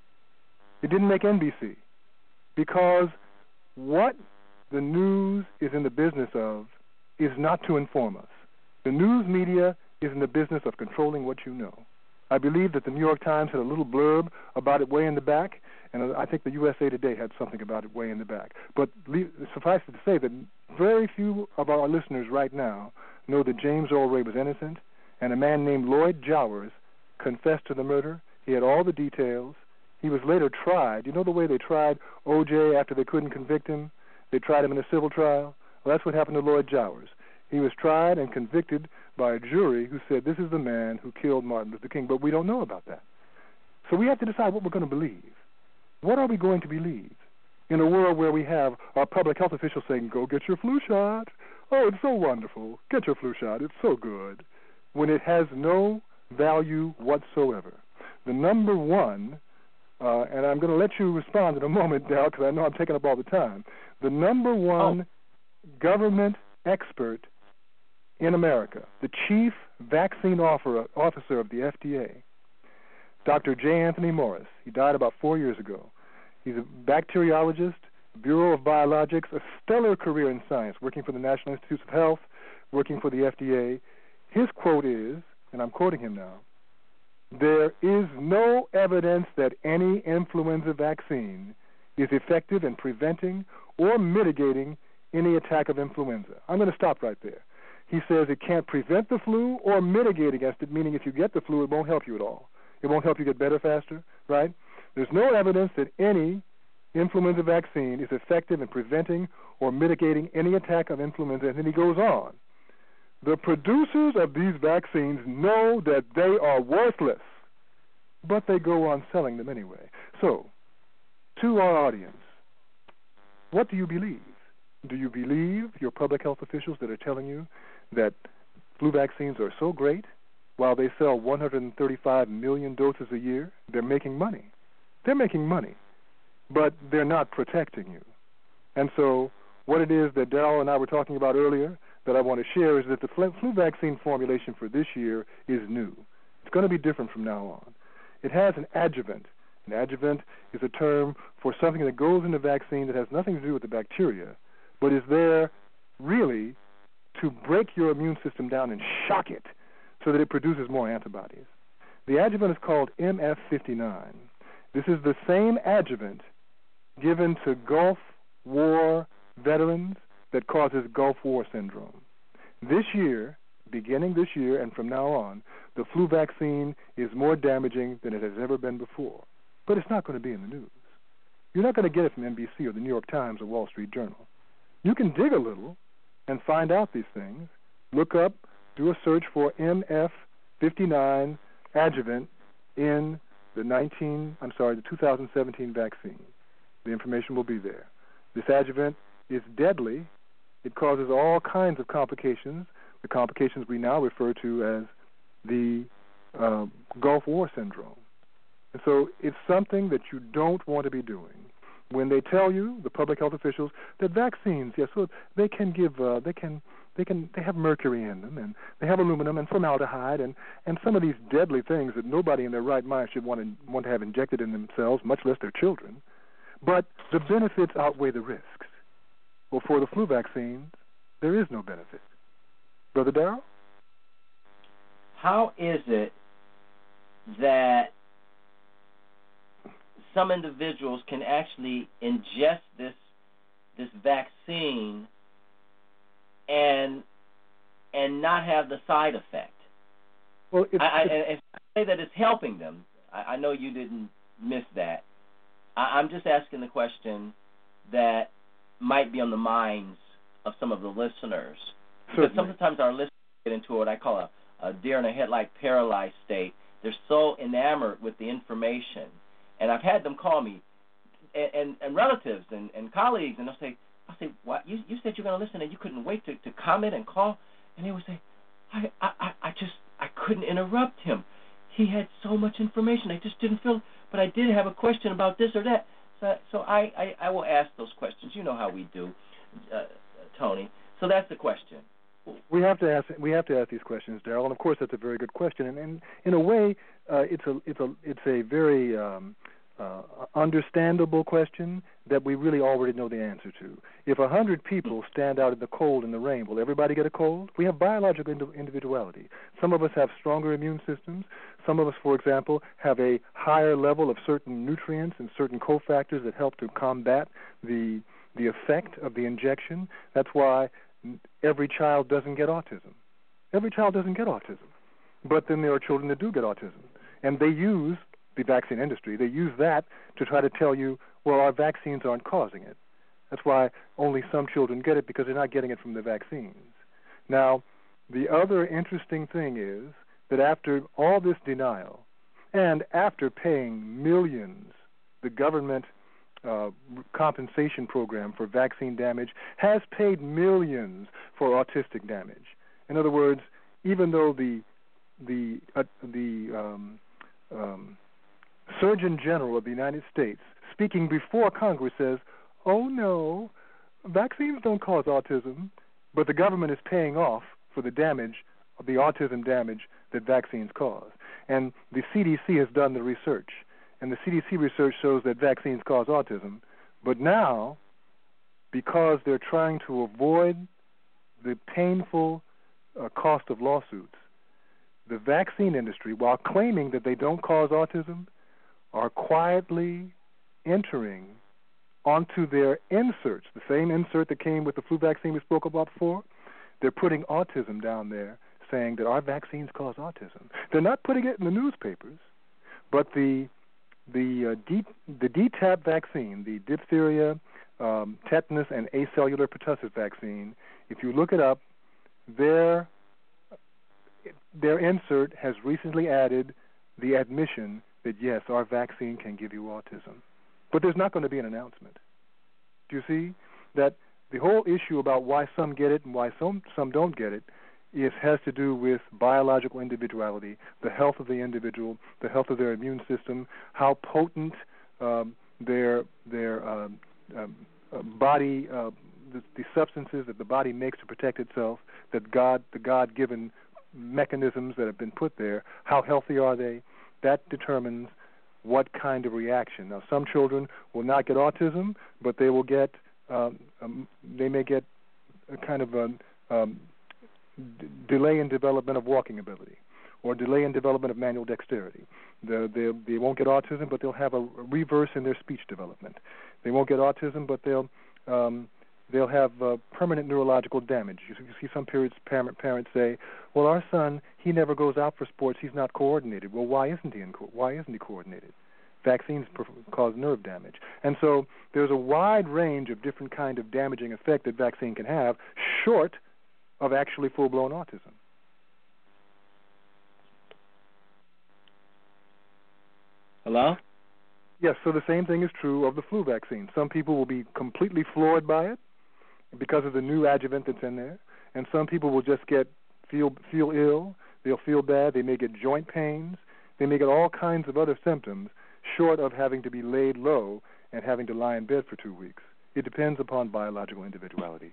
It didn't make N B C. Because what the news is in the business of is not to inform us. The news media is in the business of controlling what you know. I believe that the New York Times had a little blurb about it way in the back, and I think the U S A Today had something about it way in the back. But suffice it to say that very few of our listeners right now know that James Earl Ray was innocent, and a man named Lloyd Jowers confessed to the murder. He had all the details. He was later tried. You know the way they tried O J after they couldn't convict him? They tried him in a civil trial? Well, that's what happened to Lloyd Jowers. He was tried and convicted by a jury who said this is the man who killed Martin Luther King, but we don't know about that. So we have to decide what we're going to believe. What are we going to believe in a world where we have our public health officials saying, go get your flu shot. Oh, it's so wonderful. Get your flu shot. It's so good. When it has no value whatsoever. The number one, uh, and I'm going to let you respond in a moment, Dal, because I know I'm taking up all the time. The number one oh. government expert in America, the chief vaccine officer of the F D A, Doctor J. Anthony Morris. He died about four years ago. He's a bacteriologist, Bureau of Biologics, a stellar career in science, working for the National Institutes of Health, working for the F D A. His quote is, and I'm quoting him now, "There is no evidence that any influenza vaccine is effective in preventing or mitigating any attack of influenza. I'm going to stop right there. He says it can't prevent the flu or mitigate against it, meaning if you get the flu, it won't help you at all. It won't help you get better faster, right? There's no evidence that any influenza vaccine is effective in preventing or mitigating any attack of influenza. And then he goes on. The producers of these vaccines know that they are worthless, but they go on selling them anyway. So, to our audience, what do you believe? Do you believe your public health officials that are telling you that flu vaccines are so great while they sell one hundred thirty-five million doses a year? They're making money. They're making money, but they're not protecting you. And so what it is that Darrell and I were talking about earlier that I want to share is that the flu vaccine formulation for this year is new. It's going to be different from now on. It has an adjuvant. An adjuvant is a term for something that goes in the vaccine that has nothing to do with the bacteria, but is there really to break your immune system down and shock it so that it produces more antibodies. The adjuvant is called M F fifty-nine. This is the same adjuvant given to Gulf War veterans that causes Gulf War syndrome. This year, beginning this year and from now on, the flu vaccine is more damaging than it has ever been before. But it's not going to be in the news. You're not going to get it from N B C or the New York Times or Wall Street Journal. You can dig a little and find out these things. Look up, do a search for M F fifty-nine adjuvant in the nineteen, I'm sorry, the two thousand seventeen vaccine. The information will be there. This adjuvant is deadly. It causes all kinds of complications, the complications we now refer to as the uh, Gulf War syndrome. And so it's something that you don't want to be doing. When they tell you, the public health officials, that vaccines, yes, so they can give, uh, they can, they can, they have mercury in them, and they have aluminum and formaldehyde, and, and some of these deadly things that nobody in their right mind should want to want to have injected in themselves, much less their children. But the benefits outweigh the risks. Well, for the flu vaccines, there is no benefit. Brother Darrell? How is it that some individuals can actually ingest this this vaccine and and not have the side effect? Well, it's, I, I, it's, if I say that it's helping them, I, I know you didn't miss that. I, I'm just asking the question that might be on the minds of some of the listeners. Because certainly. sometimes our listeners get into what I call a, a deer in a headlight paralyzed state. They're so enamored with the information. And I've had them call me, and, and, and relatives and, and colleagues, and they'll say, I'll say, what? You, you said you're going to listen and you couldn't wait to, to comment and call? And they would say, I, I, I just, I couldn't interrupt him. He had so much information. I just didn't feel, but I did have a question about this or that. So, so I, I, I will ask those questions. You know how we do, uh, Tony. So that's the question. We have to ask. We have to ask these questions, Darrell. And of course, that's a very good question. And, and in a way, uh, it's a it's a it's a very um, uh, understandable question that we really already know the answer to. If a hundred people stand out in the cold and the rain, will everybody get a cold? We have biological ind- individuality. Some of us have stronger immune systems. Some of us, for example, have a higher level of certain nutrients and certain cofactors that help to combat the the effect of the injection. That's why every child doesn't get autism. Every child doesn't get autism. But then there are children that do get autism. And they use, the vaccine industry, they use that to try to tell you, well, our vaccines aren't causing it. That's why only some children get it, because they're not getting it from the vaccines. Now, the other interesting thing is that after all this denial, and after paying millions, the government Uh, compensation program for vaccine damage has paid millions for autistic damage. In other words, even though the the uh, the um, um, Surgeon General of the United States, speaking before Congress, says, "Oh no, vaccines don't cause autism," but the government is paying off for the damage, the autism damage that vaccines cause. And the C D C has done the research. And the C D C research shows that vaccines cause autism. But now, because they're trying to avoid the painful uh, cost of lawsuits, the vaccine industry, while claiming that they don't cause autism, are quietly entering onto their inserts, the same insert that came with the flu vaccine we spoke about before. They're putting autism down there, saying that our vaccines cause autism. They're not putting it in the newspapers, but the the uh, D, the D T A P vaccine, the diphtheria, um, tetanus, and acellular pertussis vaccine, if you look it up, their their insert has recently added the admission that yes, our vaccine can give you autism. But there's not going to be an announcement. Do you see that the whole issue about why some get it and why some some don't get it is has to do with biological individuality, the health of the individual, the health of their immune system, how potent um, their their um, um, uh, body, uh, the, the substances that the body makes to protect itself, that God, the God-given mechanisms that have been put there, how healthy are they? That determines what kind of reaction. Now, some children will not get autism, but they will get, um, um, they may get a kind of a um, d- delay in development of walking ability, or delay in development of manual dexterity. The, they, they won't get autism, but they'll have a reverse in their speech development. They won't get autism, but they'll um, they'll have uh, permanent neurological damage. You, you see some periods parent, parents say, well, our son, he never goes out for sports, he's not coordinated. Well, why isn't he in co- why isn't he coordinated? Vaccines per- cause nerve damage. And so there's a wide range of different kind of damaging effect that vaccine can have, short of actually full-blown autism. Hello? Yes, so the same thing is true of the flu vaccine. Some people will be completely floored by it because of the new adjuvant that's in there, and some people will just get feel feel ill. They'll feel bad. They may get joint pains. They may get all kinds of other symptoms, short of having to be laid low and having to lie in bed for two weeks. It depends upon biological individuality.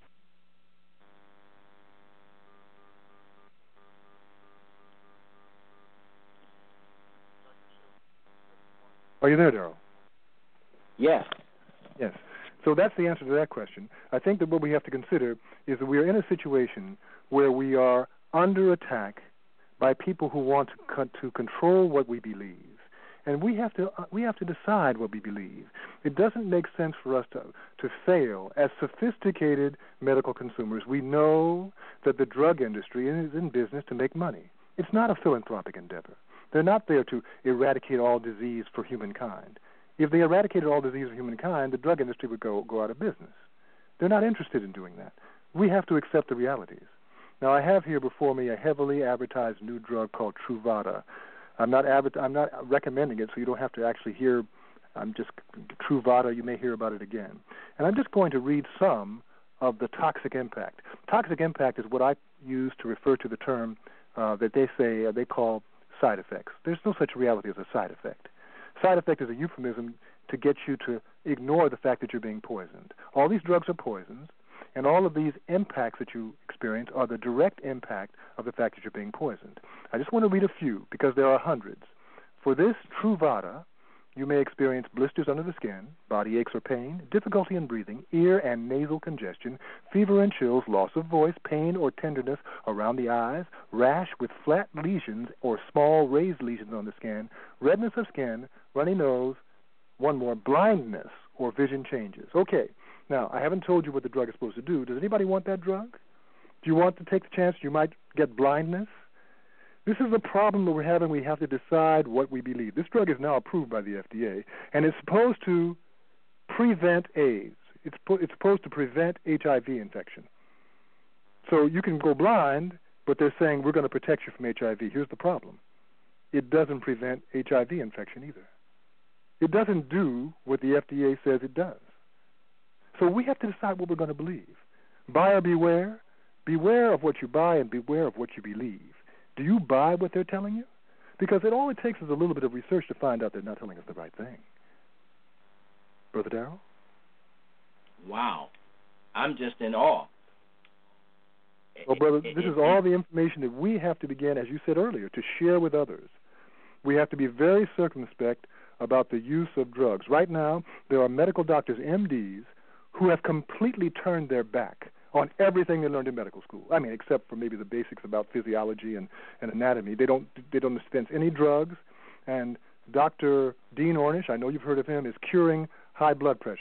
Are you there, Daryl? Yes. Yes. So that's the answer to that question. I think that what we have to consider is that we are in a situation where we are under attack by people who want to co- to control what we believe, and we have to uh, we have to decide what we believe. It doesn't make sense for us to to fail as sophisticated medical consumers. We know that the drug industry is in business to make money. It's not a philanthropic endeavor. They're not there to eradicate all disease for humankind. If they eradicated all disease for humankind, the drug industry would go go out of business. They're not interested in doing that. We have to accept the realities. Now, I have here before me a heavily advertised new drug called Truvada. I'm not adver- I'm not recommending it, so you don't have to actually hear. I'm just Truvada. You may hear about it again. And I'm just going to read some of the toxic impact. Toxic impact is what I use to refer to the term uh, that they say uh, they call side effects. There's no such reality as a side effect. Side effect is a euphemism to get you to ignore the fact that you're being poisoned. All these drugs are poisons, and all of these impacts that you experience are the direct impact of the fact that you're being poisoned. I just want to read a few because there are hundreds. For this Truvada, you may experience blisters under the skin, body aches or pain, difficulty in breathing, ear and nasal congestion, fever and chills, loss of voice, pain or tenderness around the eyes, rash with flat lesions or small raised lesions on the skin, redness of skin, runny nose, one more, blindness or vision changes. Okay, now I haven't told you what the drug is supposed to do. Does anybody want that drug? Do you want to take the chance you might get blindness? This is the problem that we're having. We have to decide what we believe. This drug is now approved by the F D A, and it's supposed to prevent AIDS. It's, po- it's supposed to prevent H I V infection. So you can go blind, but they're saying we're going to protect you from H I V. Here's the problem. It doesn't prevent H I V infection either. It doesn't do what the F D A says it does. So we have to decide what we're going to believe. Buyer beware. Beware of what you buy and beware of what you believe. Do you buy what they're telling you? Because it all it takes is a little bit of research to find out they're not telling us the right thing. Brother Darrell? Wow. I'm just in awe. Well, brother, It- this it- is all the information that we have to begin, as you said earlier, to share with others. We have to be very circumspect about the use of drugs. Right now, there are medical doctors, M Ds, who have completely turned their back on everything they learned in medical school. I mean, except for maybe the basics about physiology and, and anatomy. They don't they don't dispense any drugs. And Doctor Dean Ornish, I know you've heard of him, is curing high blood pressure.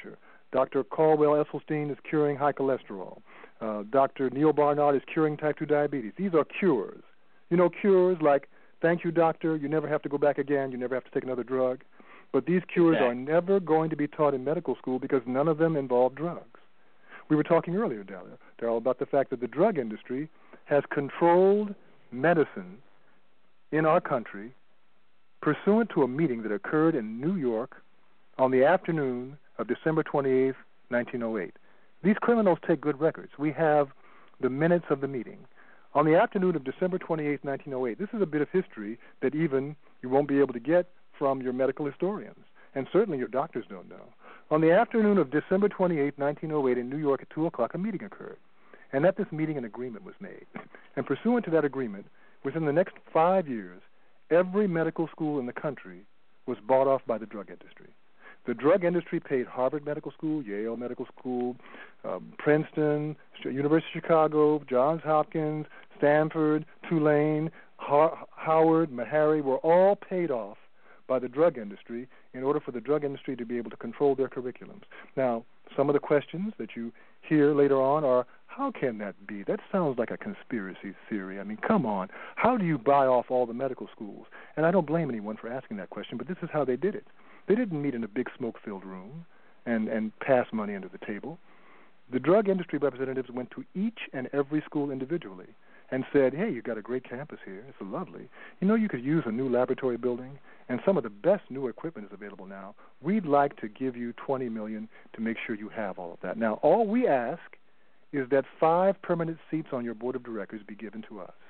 Doctor Caldwell Esselstyn is curing high cholesterol. Uh, Doctor Neil Barnard is curing type two diabetes. These are cures. You know, cures like, thank you, doctor, you never have to go back again, you never have to take another drug. But these cures exactly. are never going to be taught in medical school because none of them involve drugs. We were talking earlier, Darryl, about the fact that the drug industry has controlled medicine in our country pursuant to a meeting that occurred in New York on the afternoon of December twenty-eighth, nineteen oh eight. These criminals take good records. We have the minutes of the meeting. On the afternoon of December twenty-eighth, nineteen oh eight, this is a bit of history that even you won't be able to get from your medical historians, and certainly your doctors don't know. On the afternoon of December twenty-eighth, nineteen oh eight, in New York at two o'clock, a meeting occurred. And at this meeting, an agreement was made. And pursuant to that agreement, within the next five years, every medical school in the country was bought off by the drug industry. The drug industry paid Harvard Medical School, Yale Medical School, um, Princeton, University of Chicago, Johns Hopkins, Stanford, Tulane, Har- Howard, Meharry were all paid off by the drug industry in order for the drug industry to be able to control their curriculums. Now, some of the questions that you hear later on are, how can that be? That sounds like a conspiracy theory. I mean, come on. How do you buy off all the medical schools? And I don't blame anyone for asking that question, but this is how they did it. They didn't meet in a big smoke-filled room and, and pass money under the table. The drug industry representatives went to each and every school individually and said, hey, you've got a great campus here. It's lovely. You know, you could use a new laboratory building, and some of the best new equipment is available now. We'd like to give you twenty million dollars to make sure you have all of that. Now, all we ask is that five permanent seats on your board of directors be given to us.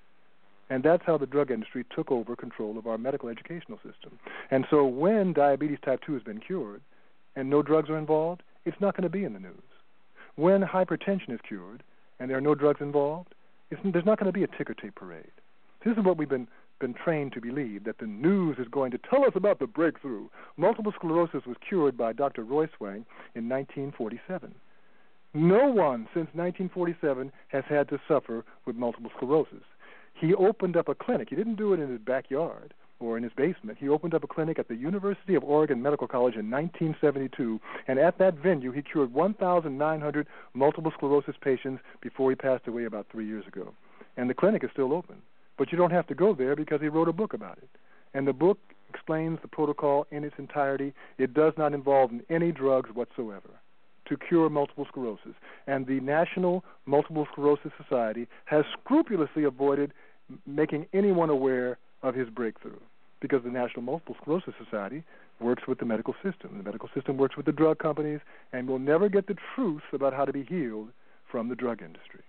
And that's how the drug industry took over control of our medical educational system. And so when diabetes type two has been cured and no drugs are involved, it's not going to be in the news. When hypertension is cured and there are no drugs involved, it's, there's not going to be a ticker tape parade. This is what we've been, been trained to believe, that the news is going to tell us about the breakthrough. Multiple sclerosis was cured by Doctor Roy Swang in nineteen forty-seven. No one since nineteen forty-seven has had to suffer with multiple sclerosis. He opened up a clinic. He didn't do it in his backyard or in his basement. He opened up a clinic at the University of Oregon Medical College in nineteen seventy-two, and at that venue he cured one thousand nine hundred multiple sclerosis patients before he passed away about three years ago. And the clinic is still open. But you don't have to go there because he wrote a book about it. And the book explains the protocol in its entirety. It does not involve any drugs whatsoever to cure multiple sclerosis. And the National Multiple Sclerosis Society has scrupulously avoided making anyone aware of his breakthrough, because the National Multiple Sclerosis Society works with the medical system. The medical system works with the drug companies and will never get the truth about how to be healed from the drug industry.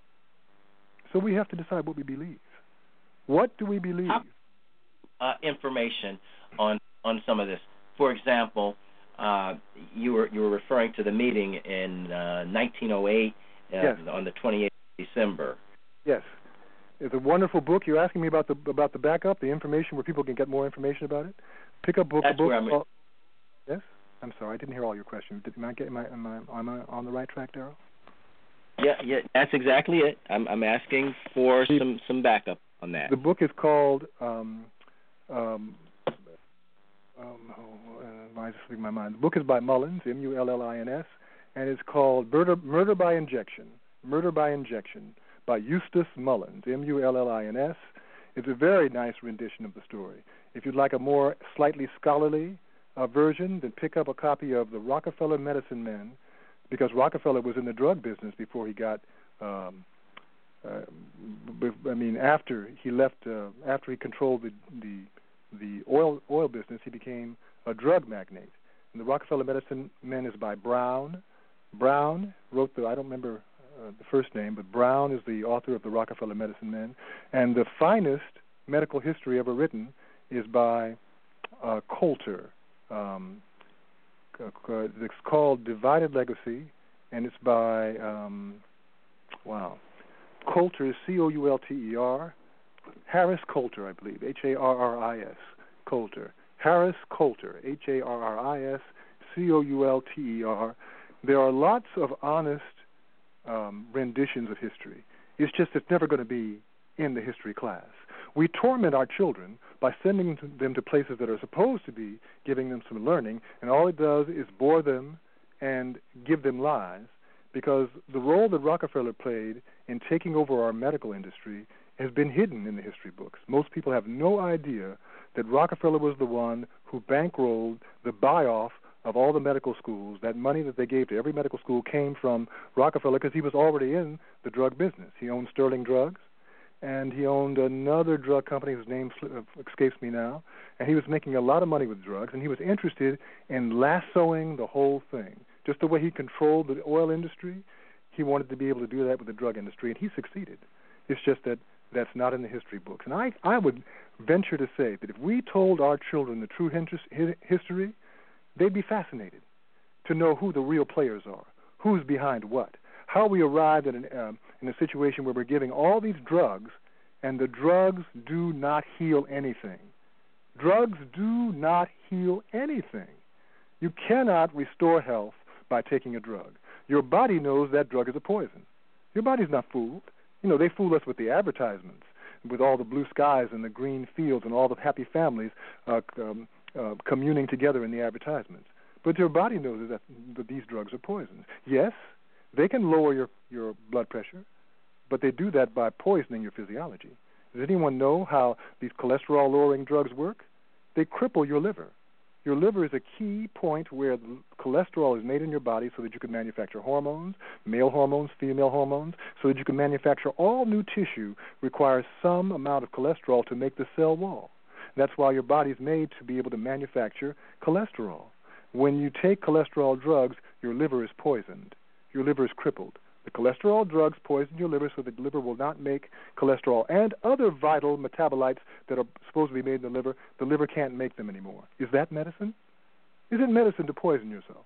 So we have to decide what we believe. What do we believe? Uh, information on, on some of this. For example, uh, you were you were referring to the meeting in uh, nineteen oh eight uh, yes. on the twenty-eighth of December. Yes. It's a wonderful book. You're asking me about the about the backup, the information where people can get more information about it. Pick up book. That's a book. Where I'm called, yes. I'm sorry, I didn't hear all your questions. Did, am I get am I, am I am I on the right track, Darryl? Yeah, yeah, that's exactly it. I'm I'm asking for the, some some backup on that. The book is called. Um, um, um, oh, uh, why is it slipping my mind? The book is by Mullins, M U L L I N S, and it's called Murder Murder by Injection. Murder by Injection. By Eustace Mullins, M U L L I N S. It's a very nice rendition of the story. If you'd like a more slightly scholarly uh, version, then pick up a copy of The Rockefeller Medicine Men, because Rockefeller was in the drug business before he got, um, uh, b- I mean, after he left, uh, after he controlled the, the the oil oil business, he became a drug magnate. And The Rockefeller Medicine Men is by Brown. Brown wrote the, I don't remember Uh, the first name, but Brown is the author of The Rockefeller Medicine Men. And the finest medical history ever written is by uh, Coulter. Um, it's called Divided Legacy, and it's by, um, wow, Coulter is C O U L T E R, Harris Coulter, I believe, H A R R I S, Coulter. Harris Coulter, H A R R I S, C O U L T E R. There are lots of honest Um, renditions of history. It's just it's never going to be in the history class. We torment our children by sending them to places that are supposed to be giving them some learning, and all it does is bore them and give them lies, because the role that Rockefeller played in taking over our medical industry has been hidden in the history books. Most people have no idea that Rockefeller was the one who bankrolled the buy-off of all the medical schools. That money that they gave to every medical school came from Rockefeller because he was already in the drug business. He owned Sterling Drugs, and he owned another drug company whose name escapes me now, and he was making a lot of money with drugs, and he was interested in lassoing the whole thing. Just the way he controlled the oil industry, he wanted to be able to do that with the drug industry, and he succeeded. It's just that that's not in the history books. And I, I would venture to say that if we told our children the true history, they'd be fascinated to know who the real players are, who's behind what, how we arrived at an, um, in a situation where we're giving all these drugs, and the drugs do not heal anything. Drugs do not heal anything. You cannot restore health by taking a drug. Your body knows that drug is a poison. Your body's not fooled. You know, they fool us with the advertisements, with all the blue skies and the green fields and all the happy families uh, um, uh, communing together in the advertisements. But your body knows that, that these drugs are poisons. Yes, they can lower your, your blood pressure, but they do that by poisoning your physiology. Does anyone know how these cholesterol-lowering drugs work? They cripple your liver. Your liver is a key point where the cholesterol is made in your body so that you can manufacture hormones, male hormones, female hormones, so that you can manufacture all new tissue requires some amount of cholesterol to make the cell wall. That's why your body is made to be able to manufacture cholesterol. When you take cholesterol drugs, your liver is poisoned. Your liver is crippled. The cholesterol drugs poison your liver so that the liver will not make cholesterol and other vital metabolites that are supposed to be made in the liver. The liver can't make them anymore. Is that medicine? Is it medicine to poison yourself?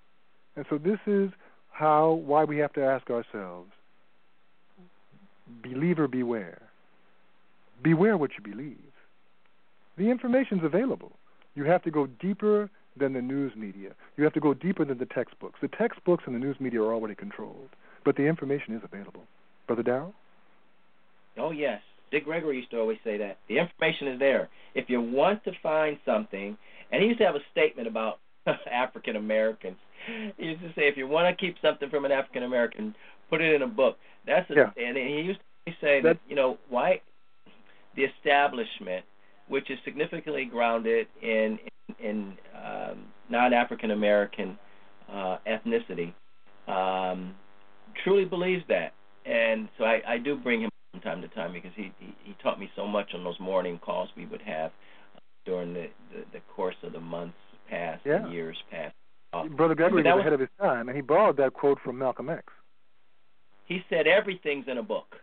And so this is how, why we have to ask ourselves, believer beware. Beware what you believe. The information's available. You have to go deeper than the news media. You have to go deeper than the textbooks. The textbooks and the news media are already controlled, but the information is available. Brother Darrell? Oh, yes. Dick Gregory used to always say that. The information is there. If you want to find something, and he used to have a statement about African Americans. He used to say, if you want to keep something from an African American, put it in a book. That's a, yeah. And he used to say that, that, you know, why the establishment, which is significantly grounded in in, in um, non-African American uh, ethnicity, um, truly believes that. And so I, I do bring him from time to time because he, he, he taught me so much on those morning calls we would have during the, the, the course of the months past, yeah. and years past. Uh, Brother Gregory was, was ahead of his time, and he borrowed that quote from Malcolm X. He said everything's in a book.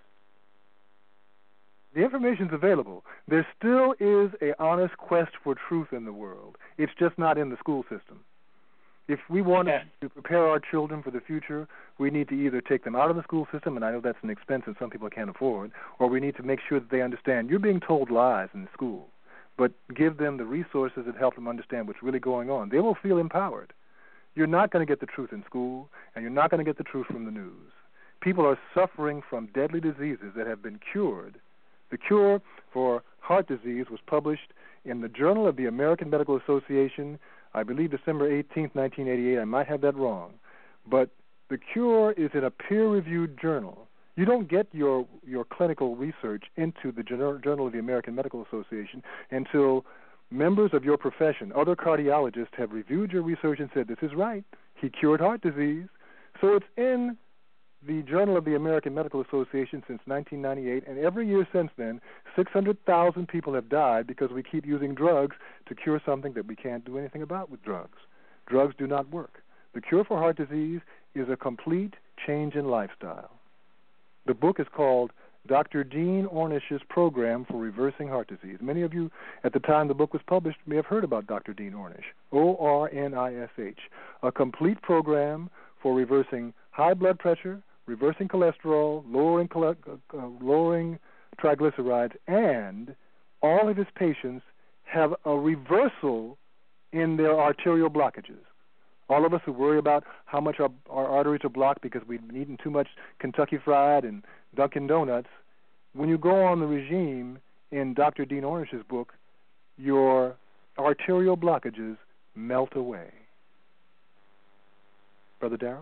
The information's available. There still is an honest quest for truth in the world. It's just not in the school system. If we want yeah. to prepare our children for the future, we need to either take them out of the school system, and I know that's an expense that some people can't afford, or we need to make sure that they understand you're being told lies in school, but give them the resources that help them understand what's really going on. They will feel empowered. You're not going to get the truth in school, and you're not going to get the truth from the news. People are suffering from deadly diseases that have been cured. The cure for heart disease was published in the Journal of the American Medical Association, I believe December eighteenth, nineteen eighty-eight. I might have that wrong. But the cure is in a peer-reviewed journal. You don't get your, your clinical research into the Journal of the American Medical Association until members of your profession, other cardiologists, have reviewed your research and said, this is right. He cured heart disease. So it's in the Journal of the American Medical Association since nineteen ninety-eight, and every year since then, six hundred thousand people have died because we keep using drugs to cure something that we can't do anything about with drugs. Drugs do not work. The cure for heart disease is a complete change in lifestyle. The book is called Doctor Dean Ornish's Program for Reversing Heart Disease. Many of you, at the time the book was published, may have heard about Doctor Dean Ornish, O R N I S H, a complete program for reversing high blood pressure, reversing cholesterol, lowering chole- uh, lowering triglycerides, and all of his patients have a reversal in their arterial blockages. All of us who worry about how much our, our arteries are blocked because we've been eating too much Kentucky Fried and Dunkin' Donuts, when you go on the regime in Doctor Dean Ornish's book, your arterial blockages melt away. Brother Darrell?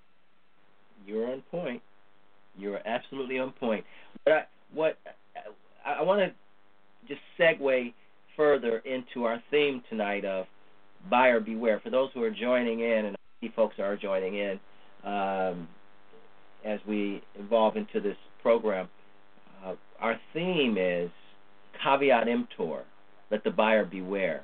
You're on point. You're absolutely on point. But I, what I, I want to just segue further into our theme tonight of buyer beware. For those who are joining in, and I see folks are joining in um, as we evolve into this program, uh, our theme is caveat emptor, let the buyer beware.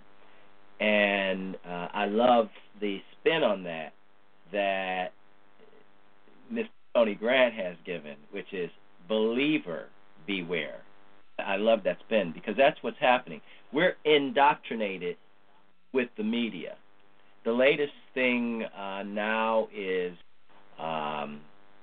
And uh, I love the spin on that that Mister Tony Grant has given, which is believer beware. I love that spin because that's what's happening. We're indoctrinated with the media. The latest thing uh, now is um,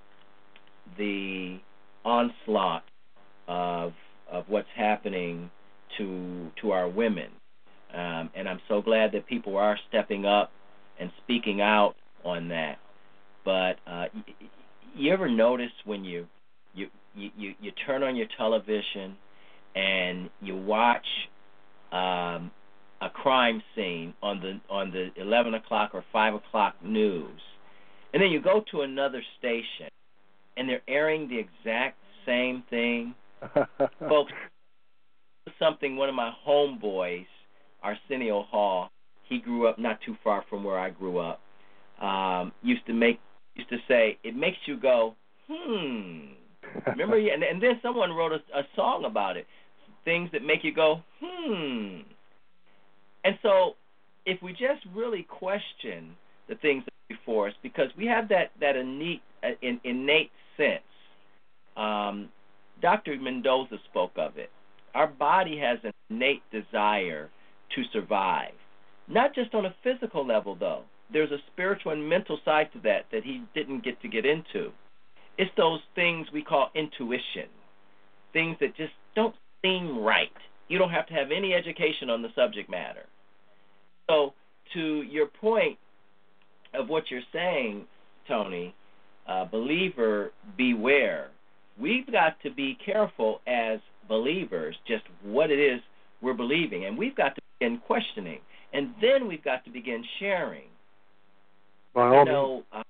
the onslaught of of what's happening to to our women, um, and I'm so glad that people are stepping up and speaking out on that. But uh, y- you ever notice when you you, you you turn on your television and you watch um, a crime scene on the on the eleven o'clock or five o'clock news, and then you go to another station and they're airing the exact same thing? Folks, something one of my homeboys, Arsenio Hall, he grew up not too far from where I grew up, um, used to make used to say, it makes you go, hmm. Remember? And, and then someone wrote a, a song about it, things that make you go, hmm. And so if we just really question the things that are before us, because we have that, that innate, uh, in, innate sense, um, Doctor Mendoza spoke of it. Our body has an innate desire to survive, not just on a physical level, though. There's a spiritual and mental side to that that he didn't get to get into. It's those things we call intuition, things that just don't seem right. You don't have to have any education on the subject matter. So to your point of what you're saying, Tony, uh, believer beware, we've got to be careful as believers just what it is we're believing, and we've got to begin questioning, and then we've got to begin sharing. By all you know, uh,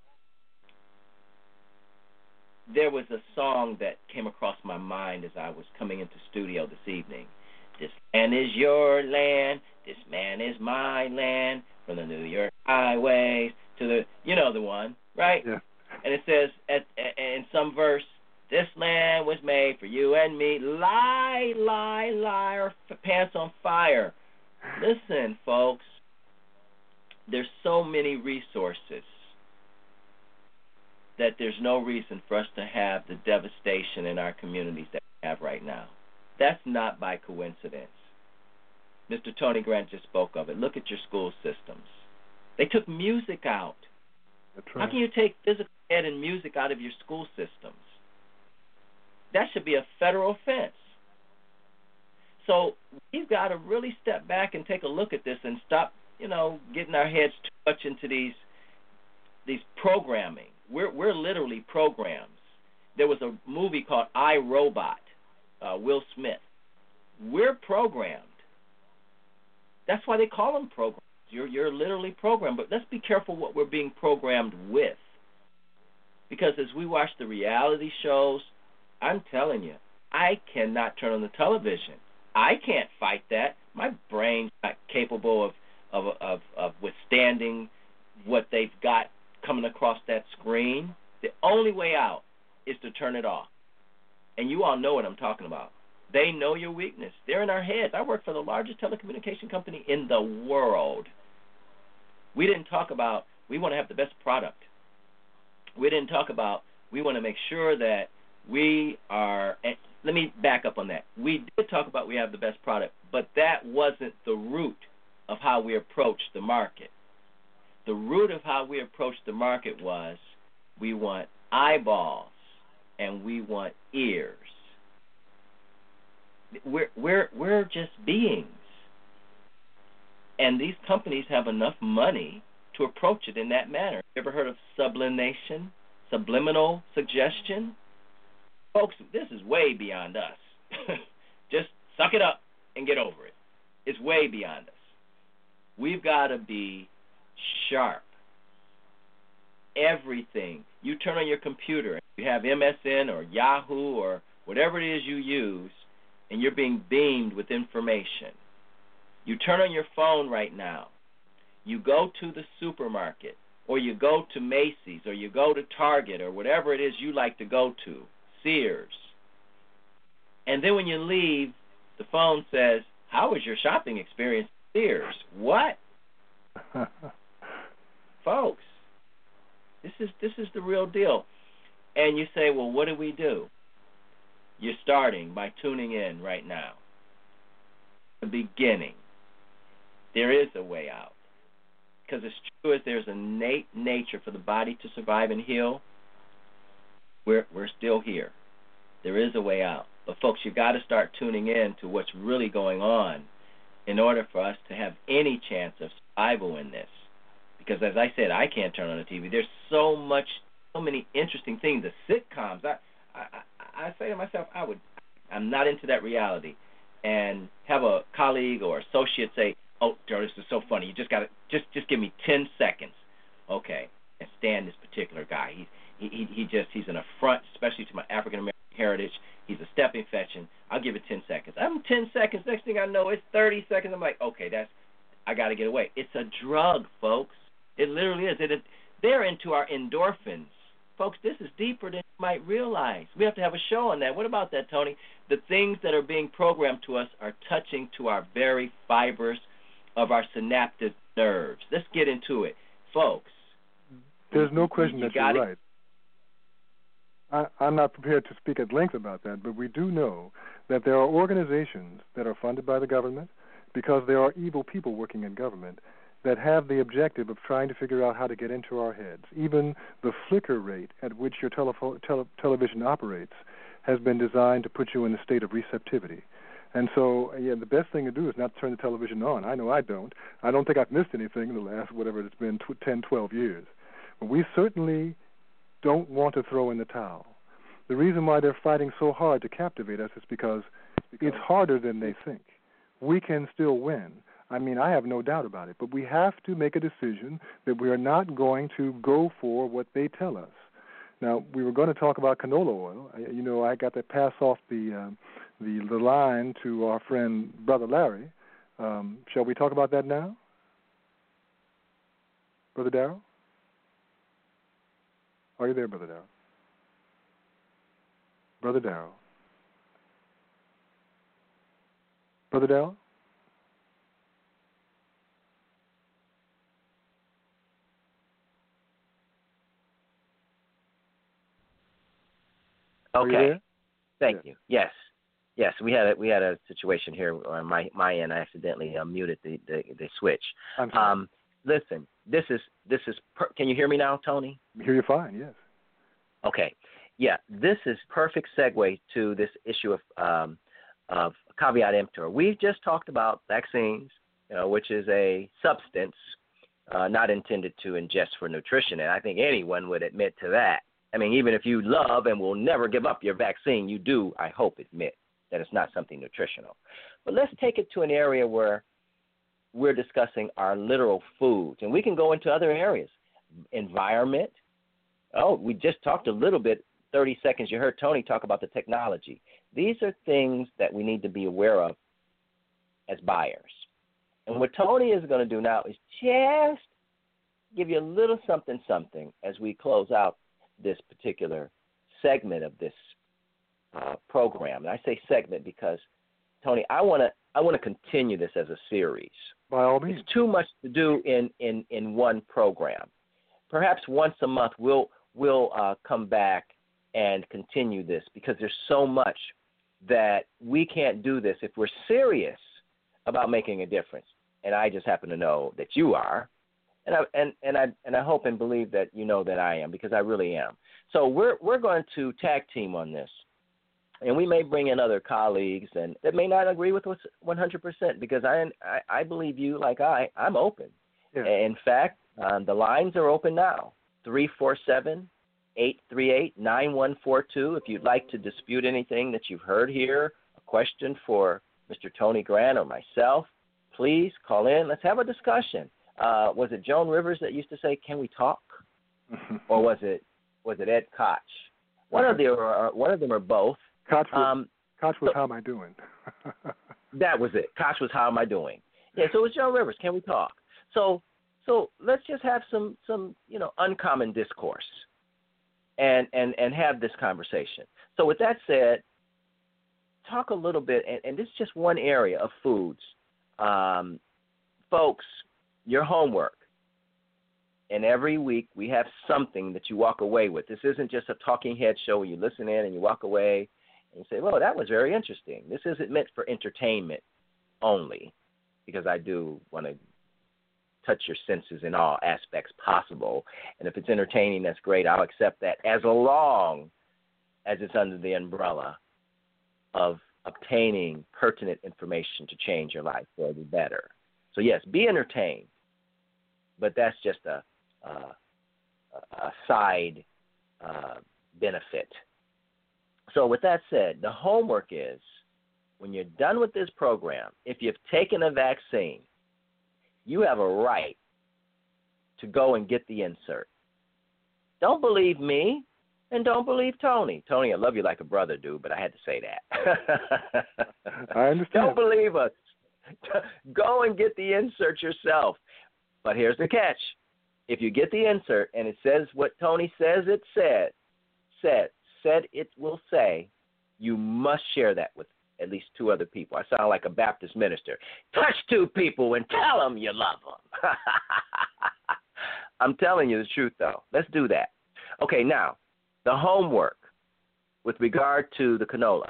there was a song that came across my mind as I was coming into studio this evening. This land is your land, this man is my land, from the New York highways to the, you know the one, right? Yeah. And it says at, at, in some verse, this land was made for you and me. Lie, lie, lie, or pants on fire. Listen, folks, there's so many resources that there's no reason for us to have the devastation in our communities that we have right now. That's not by coincidence. Mister Tony Grant just spoke of it. Look at your school systems. They took music out. That's right. How can you take physical ed and music out of your school systems? That should be a federal offense. So we've got to really step back and take a look at this and stop, you know, getting our heads too much into these these programming. We're we're literally programs. There was a movie called I, Robot, uh, Will Smith. We're programmed. That's why they call them programs. You're you're literally programmed. But let's be careful what we're being programmed with. Because as we watch the reality shows, I'm telling you, I cannot turn on the television. I can't fight that. My brain's not capable of of of, of withstanding what they've got coming across that screen. The only way out is to turn it off. And you all know what I'm talking about. They know your weakness. They're in our heads. I work for the largest telecommunication company in the world. We didn't talk about we want to have the best product. We didn't talk about we want to make sure that we are, and let me back up on that. We did talk about we have the best product, but that wasn't the root of how we approached the market. The root of how we approached the market was we want eyeballs and we want ears. We're we're we're just beings. And these companies have enough money to approach it in that manner. You ever heard of sublimation, subliminal suggestion? Folks, this is way beyond us. Just suck it up and get over it. It's way beyond us. We've got to be sharp. everything. You turn on your computer, you have M S N or Yahoo or whatever it is you use, and you're being beamed with information. You turn on your phone right now. You go to the supermarket, or you go to Macy's, or you go to Target, or whatever it is you like to go to, Sears. And then when you leave, the phone says, how was your shopping experience at Sears? What? Folks, this is this is the real deal. And you say, well, what do we do? You're starting by tuning in right now. The beginning. There is a way out. Because as true as there's an innate nature for the body to survive and heal, we're we're still here. There is a way out. But folks, you've got to start tuning in to what's really going on in order for us to have any chance of survival in this. Because as I said, I can't turn on the T V. There's so much, so many interesting things. The sitcoms, I, I, I say to myself, I would, I'm not into that reality. And have a colleague or associate say, oh, Joe, this is so funny. You just got to, just, just give me ten seconds. Okay, and stand this particular guy. He's, he, he, he just, he's an affront, especially to my African American heritage. He's a step infection. I'll give it ten seconds. I'm ten seconds. Next thing I know, it's thirty seconds. I'm like, okay, that's, I got to get away. It's a drug, folks. It literally is. It, it, they're into our endorphins. Folks, this is deeper than you might realize. We have to have a show on that. What about that, Tony? The things that are being programmed to us are touching to our very fibers of our synaptic nerves. Let's get into it. Folks. There's no question you that you're right. I, I'm not prepared to speak at length about that, but we do know that there are organizations that are funded by the government because there are evil people working in government that have the objective of trying to figure out how to get into our heads. Even the flicker rate at which your telefo- tele- television operates has been designed to put you in a state of receptivity. And so, yeah, the best thing to do is not turn the television on. I know I don't. I don't think I've missed anything in the last, whatever it's been, ten, twelve years. But we certainly don't want to throw in the towel. The reason why they're fighting so hard to captivate us is because, because it's harder than they think. We can still win. I mean, I have no doubt about it. But we have to make a decision that we are not going to go for what they tell us. Now, we were going to talk about canola oil. I, you know, I got to pass off the, uh, the the line to our friend, Brother Larry. Um, shall we talk about that now? Brother Darrell? Are you there, Brother Darrell? Brother Darrell? Brother Darrell? Okay. Thank yeah. you. Yes. Yes, we had a, we had a situation here on my my end. I accidentally uh, muted the, the, the switch. I'm sorry. Um, listen, this is this is. Per- Can you hear me now, Tony? I hear you fine. Yes. Okay. Yeah, this is perfect segue to this issue of um, of caveat emptor. We've just talked about vaccines, you know, which is a substance uh, not intended to ingest for nutrition, and I think anyone would admit to that. I mean, even if you love and will never give up your vaccine, you do, I hope, admit that it's not something nutritional. But let's take it to an area where we're discussing our literal foods, and we can go into other areas. Environment. Oh, we just talked a little bit, thirty seconds, you heard Tony talk about the technology. These are things that we need to be aware of as buyers. And what Tony is going to do now is just give you a little something, something as we close out this particular segment of this uh, program. And I say segment because, Tony, I want to I want to continue this as a series. By all means. It's too much to do in, in, in one program. Perhaps once a month we'll we'll uh, come back and continue this because there's so much that we can't do this if we're serious about making a difference. And I just happen to know that you are. And I and, and I and I hope and believe that you know that I am, because I really am. So we're we're going to tag team on this, and we may bring in other colleagues and that may not agree with us one hundred percent, because I, I I believe you like I I'm open. Yeah. In fact, um, the lines are open now. three four seven, eight three eight, nine one four two. If you'd like to dispute anything that you've heard here, a question for Mister Tony Grant or myself, please call in. Let's have a discussion. Uh, was it Joan Rivers that used to say, "Can we talk?" or was it was it Ed Koch? One of the or one of them or both. Koch was, um, Koch was so, How Am I Doing? That was it. Koch was How Am I Doing? Yeah. So it was Joan Rivers. Can we talk? So so let's just have some some you know uncommon discourse, and and and have this conversation. So with that said, talk a little bit, and, and this is just one area of foods, um, folks. Your homework. And every week we have something that you walk away with. This isn't just a talking head show where you listen in and you walk away and you say, well, that was very interesting. This isn't meant for entertainment only, because I do want to touch your senses in all aspects possible. And if it's entertaining, that's great. I'll accept that as long as it's under the umbrella of obtaining pertinent information to change your life for the better. So, yes, be entertained, but that's just a Uh, a side uh, benefit. So with that said, the homework is, when you're done with this program, if you've taken a vaccine, you have a right to go and get the insert. Don't believe me, and don't believe Tony. Tony, I love you like a brother, dude, but I had to say that. I understand. Don't believe us. Go and get the insert yourself. But here's the catch. If you get the insert and it says what Tony says it said, said, said it will say, you must share that with at least two other people. I sound like a Baptist minister. Touch two people and tell them you love them. I'm telling you the truth, though. Let's do that. Okay, now, the homework with regard to the canola.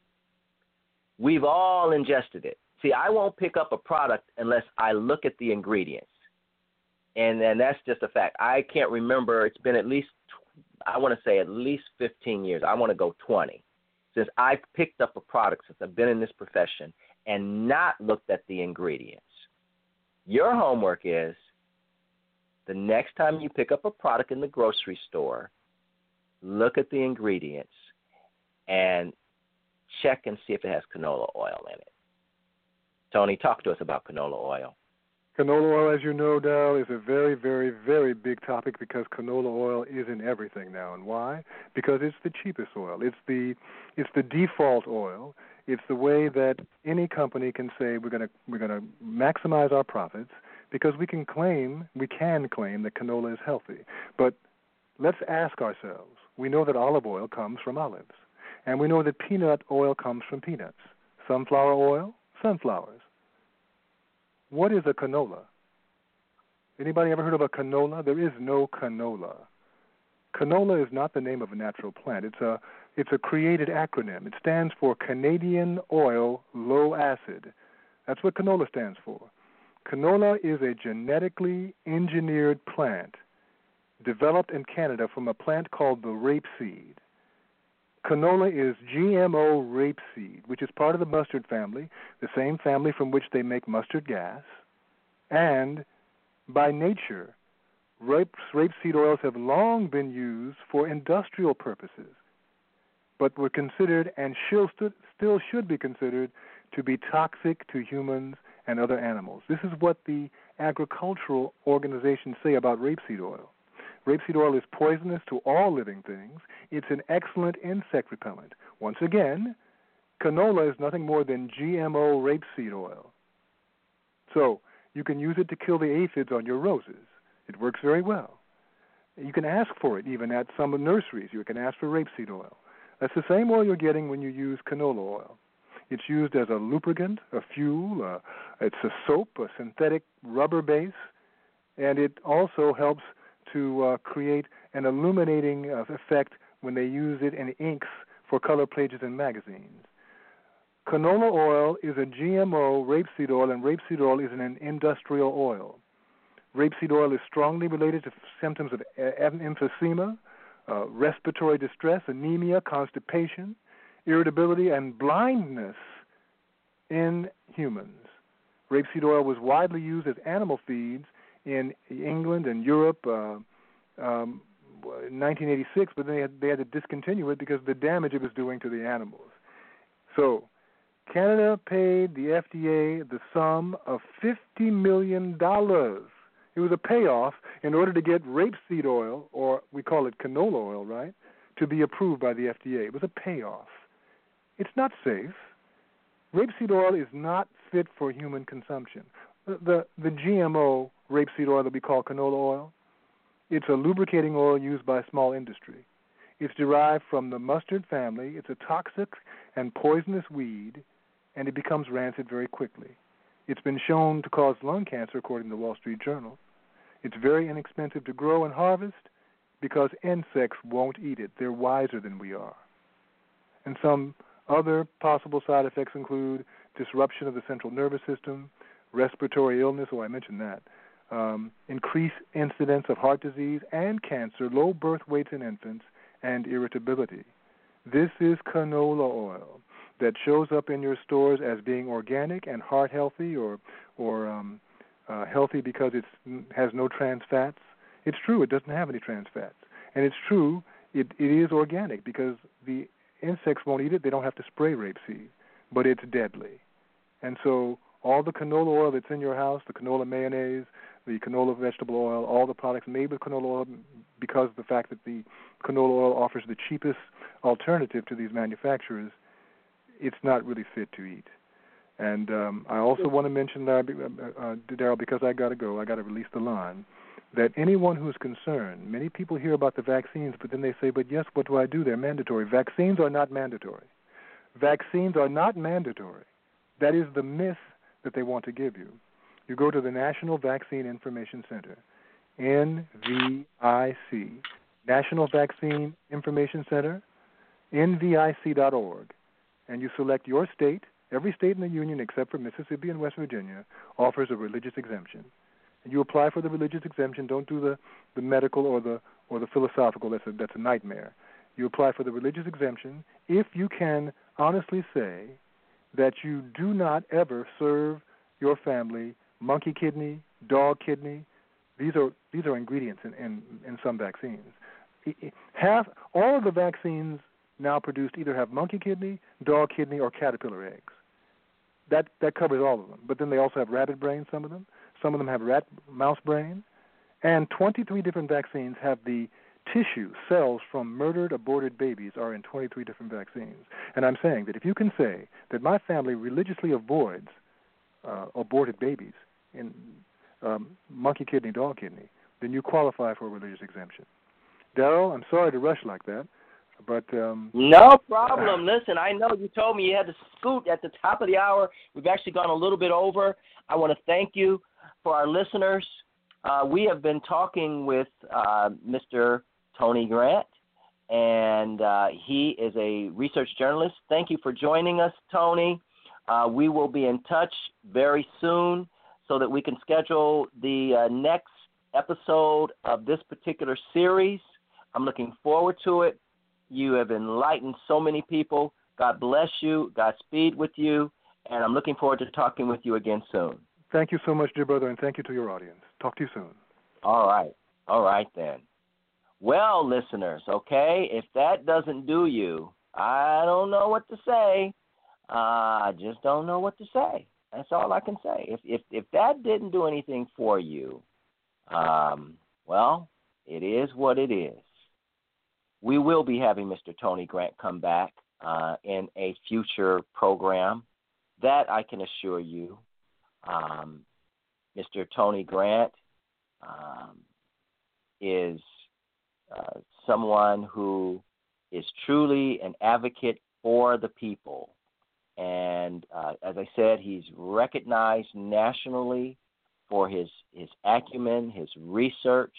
We've all ingested it. See, I won't pick up a product unless I look at the ingredients. And and that's just a fact. I can't remember. It's been at least, I want to say at least fifteen years. I want to go twenty. Since I've picked up a product, since I've been in this profession, and not looked at the ingredients. Your homework is, the next time you pick up a product in the grocery store, look at the ingredients and check and see if it has canola oil in it. Tony, talk to us about canola oil. Canola oil, as you know, Dal, is a very, very, very big topic because canola oil is in everything now. And why? Because it's the cheapest oil. It's the it's the default oil. It's the way that any company can say we're going to we're going to maximize our profits because we can claim we can claim that canola is healthy. But let's ask ourselves. We know that olive oil comes from olives, and we know that peanut oil comes from peanuts. Sunflower oil, sunflowers. What is a canola? Anybody ever heard of a canola? There is no canola. Canola is not the name of a natural plant. It's a it's a created acronym. It stands for Canadian Oil Low Acid. That's what canola stands for. Canola is a genetically engineered plant developed in Canada from a plant called the rapeseed. Canola is G M O rapeseed, which is part of the mustard family, the same family from which they make mustard gas. And by nature, rape, rapeseed oils have long been used for industrial purposes, but were considered and still, still should be considered to be toxic to humans and other animals. This is what the agricultural organizations say about rapeseed oil. Rapeseed oil is poisonous to all living things. It's an excellent insect repellent. Once again, canola is nothing more than G M O rapeseed oil. So you can use it to kill the aphids on your roses. It works very well. You can ask for it even at some nurseries. You can ask for rapeseed oil. That's the same oil you're getting when you use canola oil. It's used as a lubricant, a fuel, uh, it's a soap, a synthetic rubber base, and it also helps to uh, create an illuminating uh, effect when they use it in inks for color pages in magazines. Canola oil is a G M O rapeseed oil, and rapeseed oil is an industrial oil. Rapeseed oil is strongly related to symptoms of emphysema, uh, respiratory distress, anemia, constipation, irritability, and blindness in humans. Rapeseed oil was widely used as animal feeds in England and Europe uh, um, in nineteen eighty-six, but they had, they had to discontinue it because of the damage it was doing to the animals. So Canada paid the F D A the sum of fifty million dollars. It was a payoff in order to get rapeseed oil, or we call it canola oil, right, to be approved by the F D A. It was a payoff. It's not safe. Rapeseed oil is not fit for human consumption. The, the, the G M O rapeseed oil that we call canola oil, it's a lubricating oil used by small industry. It's derived from the mustard family. It's a toxic and poisonous weed, and it becomes rancid very quickly. It's been shown to cause lung cancer, according to the Wall Street Journal. It's very inexpensive to grow and harvest because insects won't eat it. They're wiser than we are. And some other possible side effects include disruption of the central nervous system, respiratory illness, oh, I mentioned that, um, increased incidence of heart disease and cancer, low birth weights in infants, and irritability. This is canola oil that shows up in your stores as being organic and heart healthy, or or um, uh, healthy because it has no trans fats. It's true, it doesn't have any trans fats. And it's true, it, it is organic because the insects won't eat it. They don't have to spray rapeseed, but it's deadly. And so all the canola oil that's in your house, the canola mayonnaise, the canola vegetable oil, all the products made with canola oil, because of the fact that the canola oil offers the cheapest alternative to these manufacturers, it's not really fit to eat. And um, I also want to mention, Larry, uh, uh, Darrell, because I got to go, I got to release the line, that anyone who's concerned, many people hear about the vaccines, but then they say, but yes, what do I do? They're mandatory. Vaccines are not mandatory. Vaccines are not mandatory. That is the myth that they want to give you. You go to the National Vaccine Information Center, N V I C, National Vaccine Information Center, N V I C dot org, and you select your state. Every state in the Union except for Mississippi and West Virginia offers a religious exemption. And you apply for the religious exemption. Don't do the, the medical or the or the philosophical. That's a, that's a nightmare. You apply for the religious exemption if you can honestly say that you do not ever serve your family monkey kidney, dog kidney. These are these are ingredients in, in, in some vaccines. Half all of the vaccines now produced either have monkey kidney, dog kidney, or caterpillar eggs. That that covers all of them. But then they also have rabbit brain, some of them. Some of them have rat mouse brain. And twenty-three different vaccines have the tissue, cells from murdered, aborted babies are in twenty-three different vaccines. And I'm saying that if you can say that my family religiously avoids uh, aborted babies in um, monkey kidney, dog kidney, then you qualify for a religious exemption. Darrell, I'm sorry to rush like that, but... Um, no problem. Listen, I know you told me you had to scoot at the top of the hour. We've actually gone a little bit over. I want to thank you. For our listeners, uh, we have been talking with uh, Mister Tony Grant, and uh, he is a research journalist. Thank you for joining us, Tony. Uh, we will be in touch very soon so that we can schedule the uh, next episode of this particular series. I'm looking forward to it. You have enlightened so many people. God bless you. Godspeed with you. And I'm looking forward to talking with you again soon. Thank you so much, dear brother, and thank you to your audience. Talk to you soon. All right. All right, then. Well, listeners, okay, if that doesn't do you, I don't know what to say. Uh, I just don't know what to say. That's all I can say. If if if that didn't do anything for you, um, well, it is what it is. We will be having Mister Tony Grant come back uh, in a future program. That I can assure you. Um, Mister Tony Grant um, is uh, someone who is truly an advocate for the people. And uh, as I said, he's recognized nationally for his, his acumen, his research,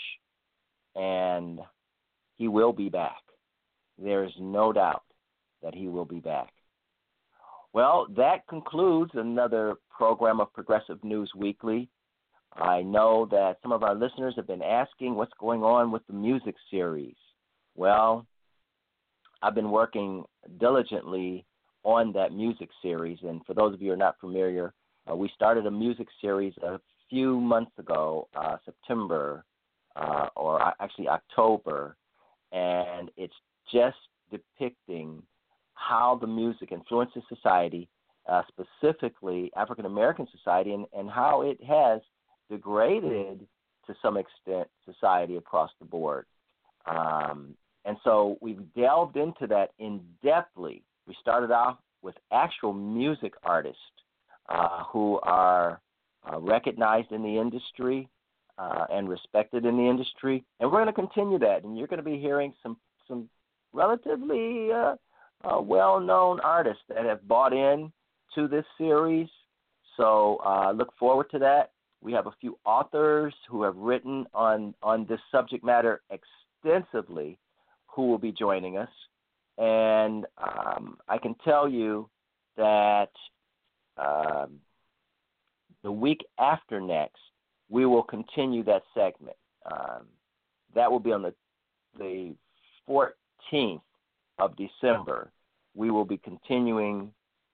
and he will be back. There is no doubt that he will be back. Well, that concludes another program of Progressive News Weekly. I know that some of our listeners have been asking what's going on with the music series. Well, I've been working diligently on that music series, and for those of you who are not familiar, uh, we started a music series a few months ago, uh, September, uh, or actually October, and it's just depicting how the music influences society, uh, specifically African-American society, and, and how it has degraded to some extent, society across the board. Um, and so we've delved into that in-depthly. We started off with actual music artists uh, who are uh, recognized in the industry uh, and respected in the industry. And we're going to continue that. And you're going to be hearing some, some relatively uh, uh, well-known artists that have bought in to this series. So uh, look forward to that. We have a few authors who have written on, on this subject matter extensively who will be joining us. And um, I can tell you that um, the week after next, we will continue that segment. Um, that will be on the, the fourteenth of December. We will be continuing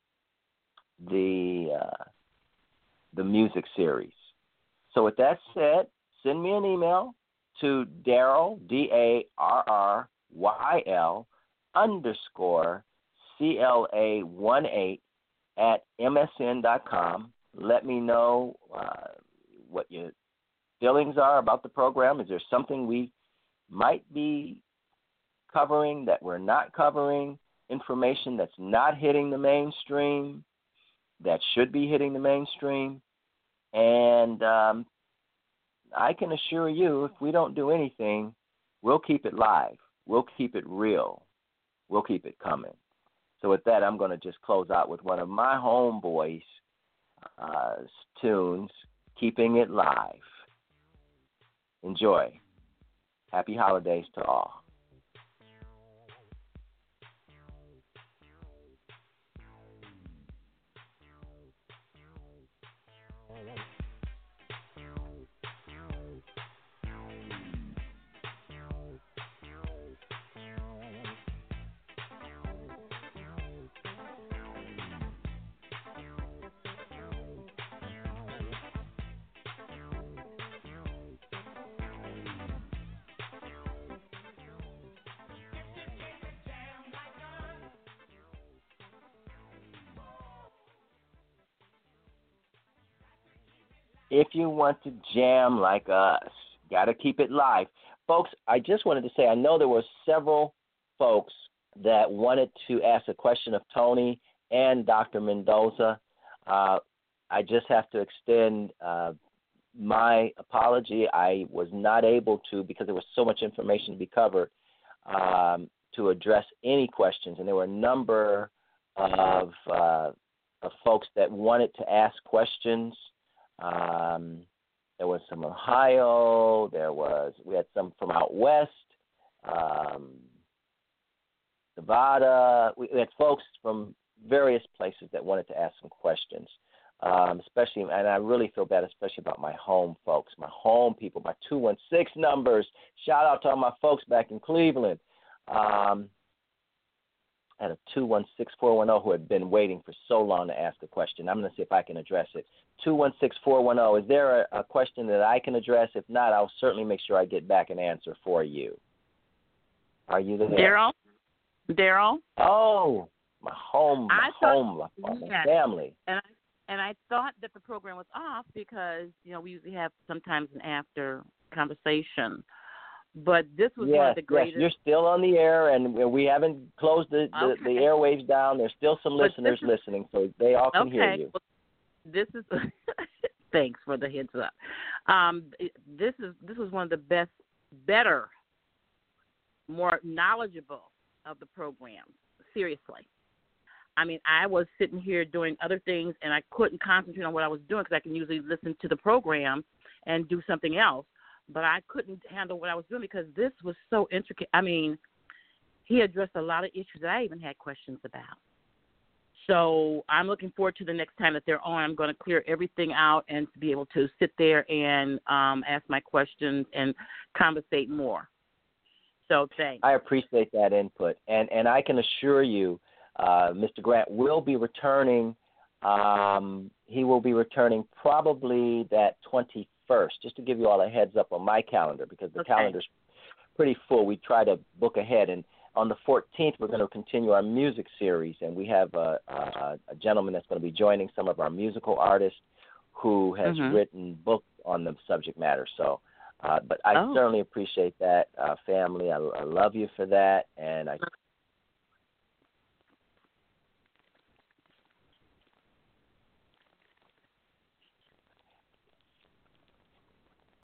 the uh, the music series. So with that said, send me an email to Darryl, D A R R Y L, underscore C L A one eight at M S N dot com. Let me know uh, what your feelings are about the program. Is there something we might be covering that we're not covering? Information that's not hitting the mainstream that should be hitting the mainstream? And um, I can assure you, if we don't do anything, we'll keep it live. We'll keep it real. We'll keep it coming. So with that, I'm going to just close out with one of my homeboys' uh, tunes, Keeping It Live. Enjoy. Happy holidays to all. If you want to jam like us, got to keep it live. Folks, I just wanted to say, I know there were several folks that wanted to ask a question of Tony and Doctor Mendoza. Uh, I just have to extend uh, my apology. I was not able to, because there was so much information to be covered, um, to address any questions. And there were a number of, uh, of folks that wanted to ask questions. Um, there was some Ohio. There was we had some from out west, um, Nevada. We, we had folks from various places that wanted to ask some questions. Um, especially, and I really feel bad, especially about my home folks, my home people, my two one six numbers. Shout out to all my folks back in Cleveland. Um, I had a two one six, four one zero who had been waiting for so long to ask a question. I'm going to see if I can address it. two one six, four one zero, is there a, a question that I can address? If not, I'll certainly make sure I get back an answer for you. Are you there? Darryl? Darryl? Oh, my home, my I home, thought, my, my yes. family. And I, and I thought that the program was off because, you know, we usually have sometimes an after conversation. But this was yes, one of the greatest. Yes, you're still on the air, and we haven't closed the, the, okay. the airwaves down. There's still some but listeners is, listening, so they all can okay. hear you. Well, this is thanks for the heads up. Um, this is this was one of the best, better, more knowledgeable of the programs. Seriously, I mean, I was sitting here doing other things, and I couldn't concentrate on what I was doing because I can usually listen to the program and do something else. But I couldn't handle what I was doing because this was so intricate. I mean, he addressed a lot of issues that I even had questions about. So I'm looking forward to the next time that they're on. I'm going to clear everything out and to be able to sit there and um, ask my questions and conversate more. So thanks. I appreciate that input. And, and I can assure you, uh, Mister Grant will be returning. Um, he will be returning probably that twenty-first, just to give you all a heads up on my calendar, because the okay. calendar's pretty full. We try to book ahead. And on the fourteenth, we're going to continue our music series, and we have a, a, a gentleman that's going to be joining some of our musical artists who has mm-hmm. written books on the subject matter. So Uh, but I Oh. certainly appreciate that, uh, family. I, I love you for that, and I